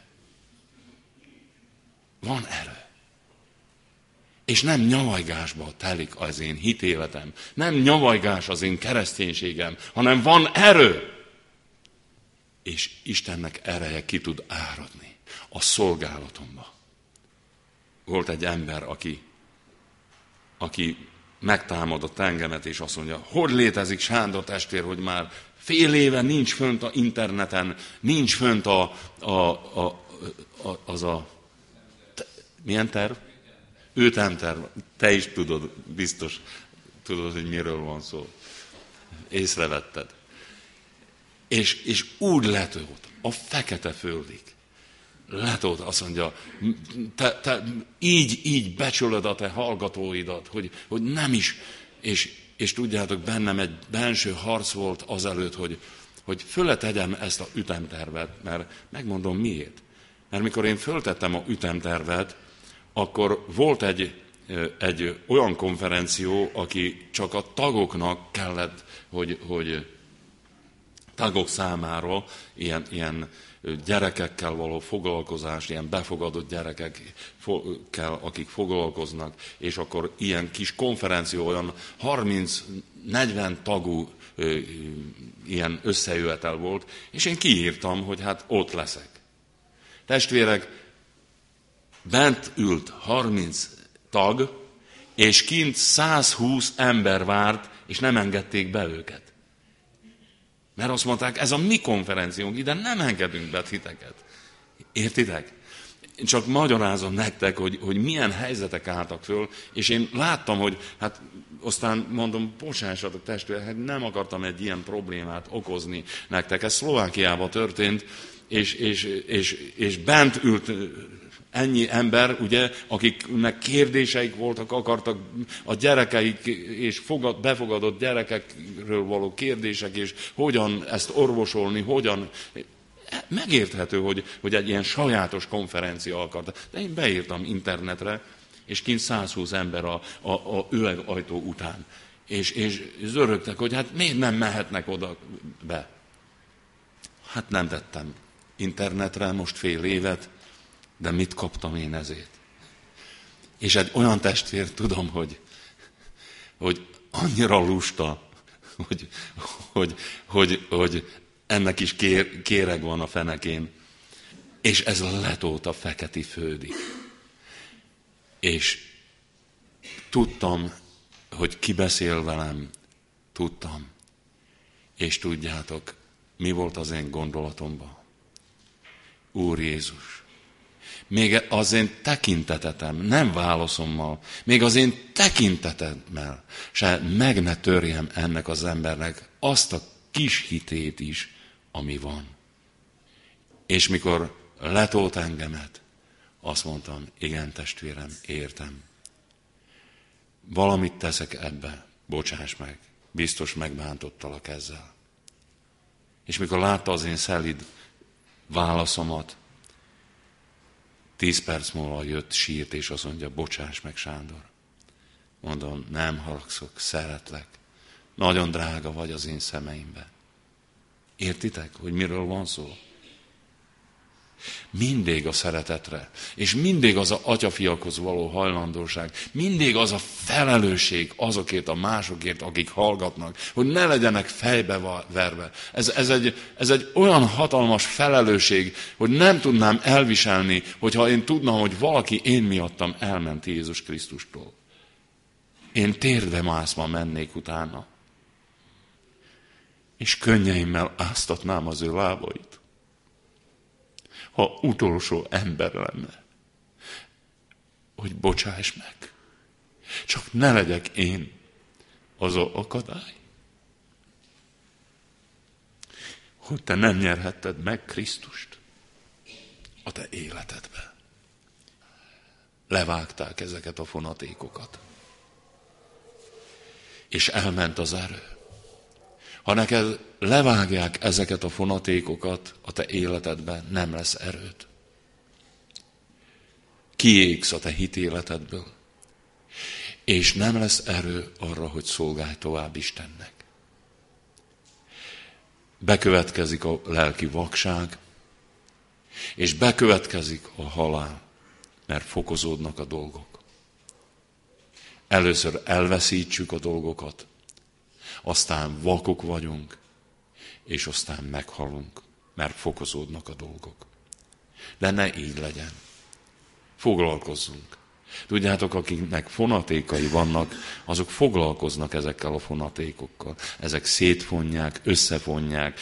Van erő. És nem nyavajgásba telik az én hitéletem, nem nyavajgás az én kereszténységem, hanem van erő. És Istennek ereje ki tud áradni a szolgálatomba. Volt egy ember, aki megtámadott engemet, és azt mondja, hogy létezik Sándor testvér, hogy már fél éve nincs fönt a interneten, nincs fönt milyen terv? Ütemterv. Te is tudod, biztos tudod, hogy miről van szó. Észrevetted. És úgy letolt a fekete földig. Letolt, azt mondja, te így becsülöd a te hallgatóidat, hogy nem is, és tudjátok, bennem egy benső harc volt azelőtt, hogy fölle tegyem ezt a ütemtervet, mert megmondom miért. Mert mikor én föltettem a ütemtervet, akkor volt egy olyan konferenció, aki csak a tagoknak kellett, hogy tagok számára ilyen gyerekekkel való foglalkozás, ilyen befogadott gyerekekkel, akik foglalkoznak, és akkor ilyen kis konferenció, olyan 30-40 tagú ilyen összejövetel volt, és én kiírtam, hogy hát ott leszek. Testvérek, bent ült 30 tag, és kint 120 ember várt, és nem engedték be őket. Mert azt mondták, ez a mi konferenciónk, ide nem engedünk be titeket. Értitek? Én csak magyarázom nektek, hogy milyen helyzetek álltak föl, és én láttam, hogy hát aztán mondom, bocsássatok testvérek, hát nem akartam egy ilyen problémát okozni nektek. Ez Szlovákiában történt, és bent ült ennyi ember, ugye, akiknek kérdéseik voltak, akartak a gyerekeik és befogadott gyerekekről való kérdések, és hogyan ezt orvosolni, hogyan. Megérthető, hogy egy ilyen sajátos konferencia akarta. De én beírtam internetre, és kint 120 ember a üvegajtó után. És zörögtek, hogy hát miért nem mehetnek oda be. Hát nem tettem internetre most fél évet, de mit kaptam én ezért? És egy olyan testvér, tudom, hogy annyira lusta, hogy ennek is kéreg van a fenekén, és ez letolt a feketi földig. És tudtam, hogy ki beszél velem, tudtam. És tudjátok, mi volt az én gondolatomban? Úr Jézus, még az én tekintetetem, nem válaszommal, még az én tekintetemmel se meg ne törjem ennek az embernek azt a kis hitét is, ami van. És mikor letolt engemet, azt mondtam, igen testvérem, értem. Valamit teszek ebbe, bocsáss meg, biztos megbántottalak ezzel. És mikor látta az én szelíd válaszomat, 10 perc múlva jött, sírt, és azt mondja, bocsáss meg, Sándor. Mondom, nem haragszok, szeretlek. Nagyon drága vagy az én szemeimben. Értitek, hogy miről van szó? Mindig a szeretetre, és mindig az a atyafiakhoz való hajlandóság, mindig az a felelősség azokért a másokért, akik hallgatnak, hogy ne legyenek fejbe verve. Ez egy olyan hatalmas felelősség, hogy nem tudnám elviselni, hogyha én tudnám, hogy valaki én miattam elment Jézus Krisztustól. Én térdbe mászva mennék utána, és könnyeimmel áztatnám az ő lábait. Ha utolsó ember lenne, hogy bocsáss meg. Csak ne legyek én az akadály. Hogy te nem nyerhetted meg Krisztust a te életedbe. Levágták ezeket a fonatékokat. És elment az erő. Ha neked levágják ezeket a fonatékokat a te életedben, nem lesz erőd. Kiégsz a te hitéletedből, és nem lesz erő arra, hogy szolgálj tovább Istennek. Bekövetkezik a lelki vakság, és bekövetkezik a halál, mert fokozódnak a dolgok. Először elveszítsük a dolgokat, aztán vakok vagyunk, és aztán meghalunk, mert fokozódnak a dolgok. De ne így legyen. Foglalkozzunk. Tudjátok, akiknek fonatékai vannak, azok foglalkoznak ezekkel a fonatékokkal. Ezek szétfonják, összefonják,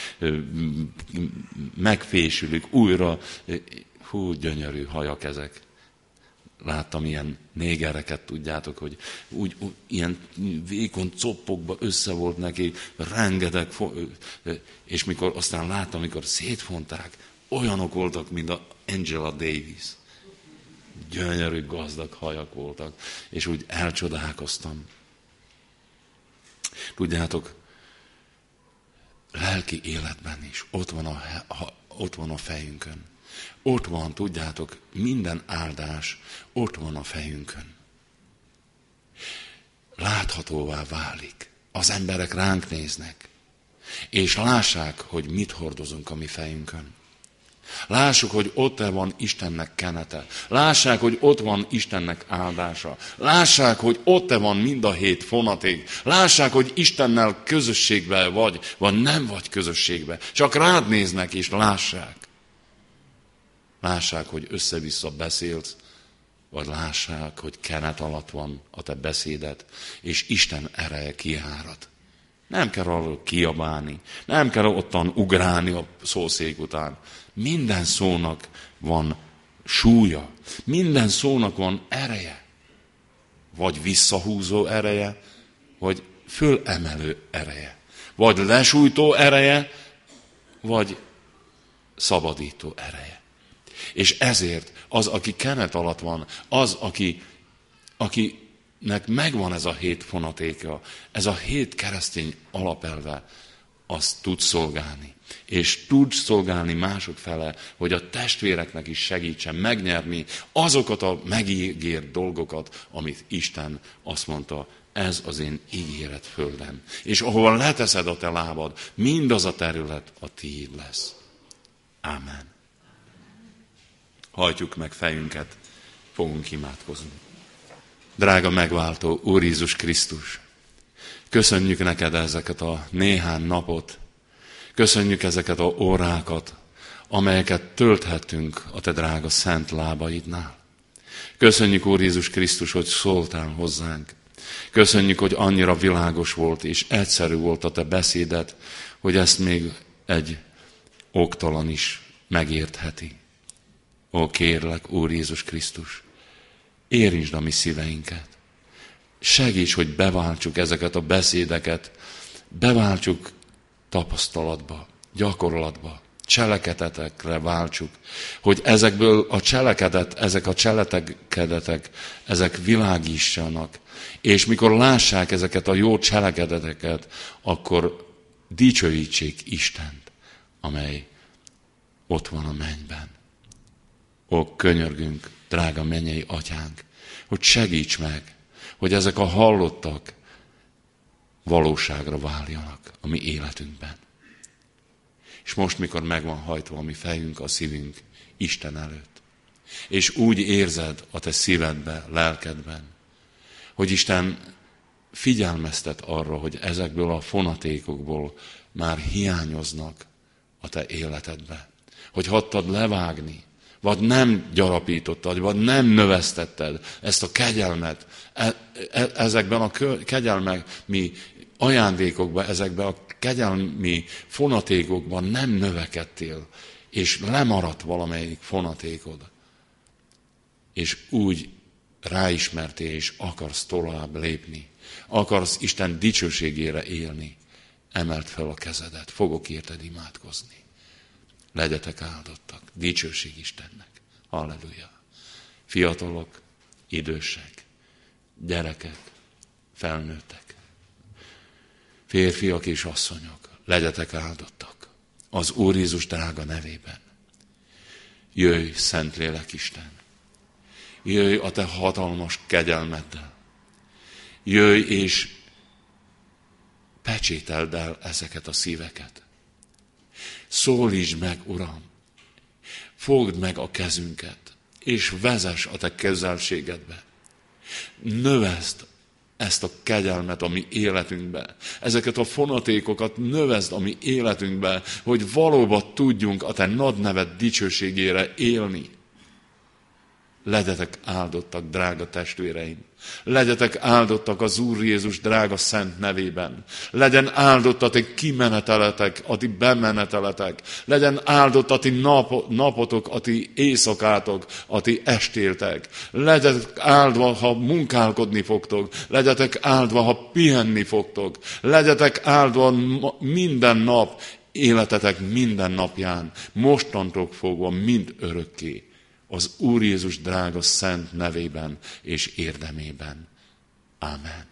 megfésülik, újra. Hú, gyönyörű hajak ezek. Láttam ilyen négereket, tudjátok, hogy úgy ilyen vékony coppokba össze volt neki, rengeteg, és mikor aztán láttam, amikor szétfonták, olyanok voltak, mint a Angela Davis. Gyönyörű, gazdag hajak voltak, és úgy elcsodálkoztam. Tudjátok, lelki életben is ott van a fejünkön. Ott van, tudjátok, minden áldás ott van a fejünkön. Láthatóvá válik. Az emberek ránk néznek, és lássák, hogy mit hordozunk a mi fejünkön. Lássuk, hogy ott van Istennek kenete. Lássák, hogy ott van Istennek áldása. Lássák, hogy ott van mind a 7 fonaték. Lássák, hogy Istennel közösségben vagy nem vagy közösségben. Csak rád néznek és lássák. Lássák, hogy össze-vissza beszélsz, vagy lássák, hogy kenet alatt van a te beszédet, és Isten ereje kiárad. Nem kell arról kiabálni, nem kell ottan ugrálni a szószék után. Minden szónak van súlya, minden szónak van ereje. Vagy visszahúzó ereje, vagy fölemelő ereje. Vagy lesújtó ereje, vagy szabadító ereje. És ezért az, aki kenet alatt van, az, akinek megvan ez a 7 fonatéka, ez a 7 keresztény alapelve, az tud szolgálni. És tud szolgálni mások fele, hogy a testvéreknek is segítsen megnyerni azokat a megígért dolgokat, amit Isten azt mondta, ez az én ígéret földem. És ahol leteszed a te lábad, mindaz a terület a tiéd lesz. Ámen. Hajtjuk meg fejünket, fogunk imádkozni. Drága megváltó Úr Jézus Krisztus, köszönjük neked ezeket a néhány napot, köszönjük ezeket a órákat, amelyeket tölthettünk a te drága szent lábaidnál. Köszönjük, Úr Jézus Krisztus, hogy szóltál hozzánk. Köszönjük, hogy annyira világos volt és egyszerű volt a te beszédet, hogy ezt még egy oktalan is megértheti. Ó, kérlek, Úr Jézus Krisztus, érintsd a mi szíveinket. Segíts, hogy beváltsuk ezeket a beszédeket, beváltsuk tapasztalatba, gyakorlatba, cselekedetekre váltsuk, hogy ezekből ezek a cselekedetek, ezek világítsanak, és mikor lássák ezeket a jó cselekedeteket, akkor dicsőítsék Istent, amely ott van a mennyben. Ó, könyörgünk, drága mennyei atyánk, hogy segíts meg, hogy ezek a hallottak valóságra váljanak a mi életünkben. És most, mikor meg van hajtva a mi fejünk, a szívünk Isten előtt, és úgy érzed a te szívedben, lelkedben, hogy Isten figyelmeztet arra, hogy ezekből a fonatékokból már hiányoznak a te életedbe. Hogy hagytad levágni, vagy nem gyarapítottad, vagy nem növesztetted ezt a kegyelmet, ezekben a kegyelmi ajándékokban, ezekben a kegyelmi fonatékokban nem növekedtél, és lemaradt valamelyik fonatékod. És úgy ráismertél, és akarsz tovább lépni. Akarsz Isten dicsőségére élni. Emeld fel a kezedet, fogok érted imádkozni. Legyetek áldottak. Dicsőség Istennek. Halleluja. Fiatalok, idősek, gyerekek, felnőttek, férfiak és asszonyok. legyetek áldottak az Úr Jézus drága nevében. Jöjj, Szentlélek Isten! Jöjj a te hatalmas kegyelmeddel! Jöjj és pecsételd el ezeket a szíveket! Szólítsd meg, Uram! Fogd meg a kezünket, és vezess a te közelségedbe. Növeszd ezt a kegyelmet a mi életünkbe. Ezeket a fonatékokat növeszd a mi életünkbe, hogy valóban tudjunk a te nagy neved dicsőségére élni. Legyetek áldottak, drága testvéreim! Legyetek áldottak az Úr Jézus drága szent nevében. Legyen áldott a ti kimeneteletek, a ti bemeneteletek. Legyen áldott a ti napotok, a ti éjszakátok, a ti estéltek. Legyetek áldva, ha munkálkodni fogtok. Legyetek áldva, ha pihenni fogtok. Legyetek áldva minden nap, életetek minden napján. Mostantól fogva mind örökké. Az Úr Jézus drága szent nevében és érdemében. Ámen.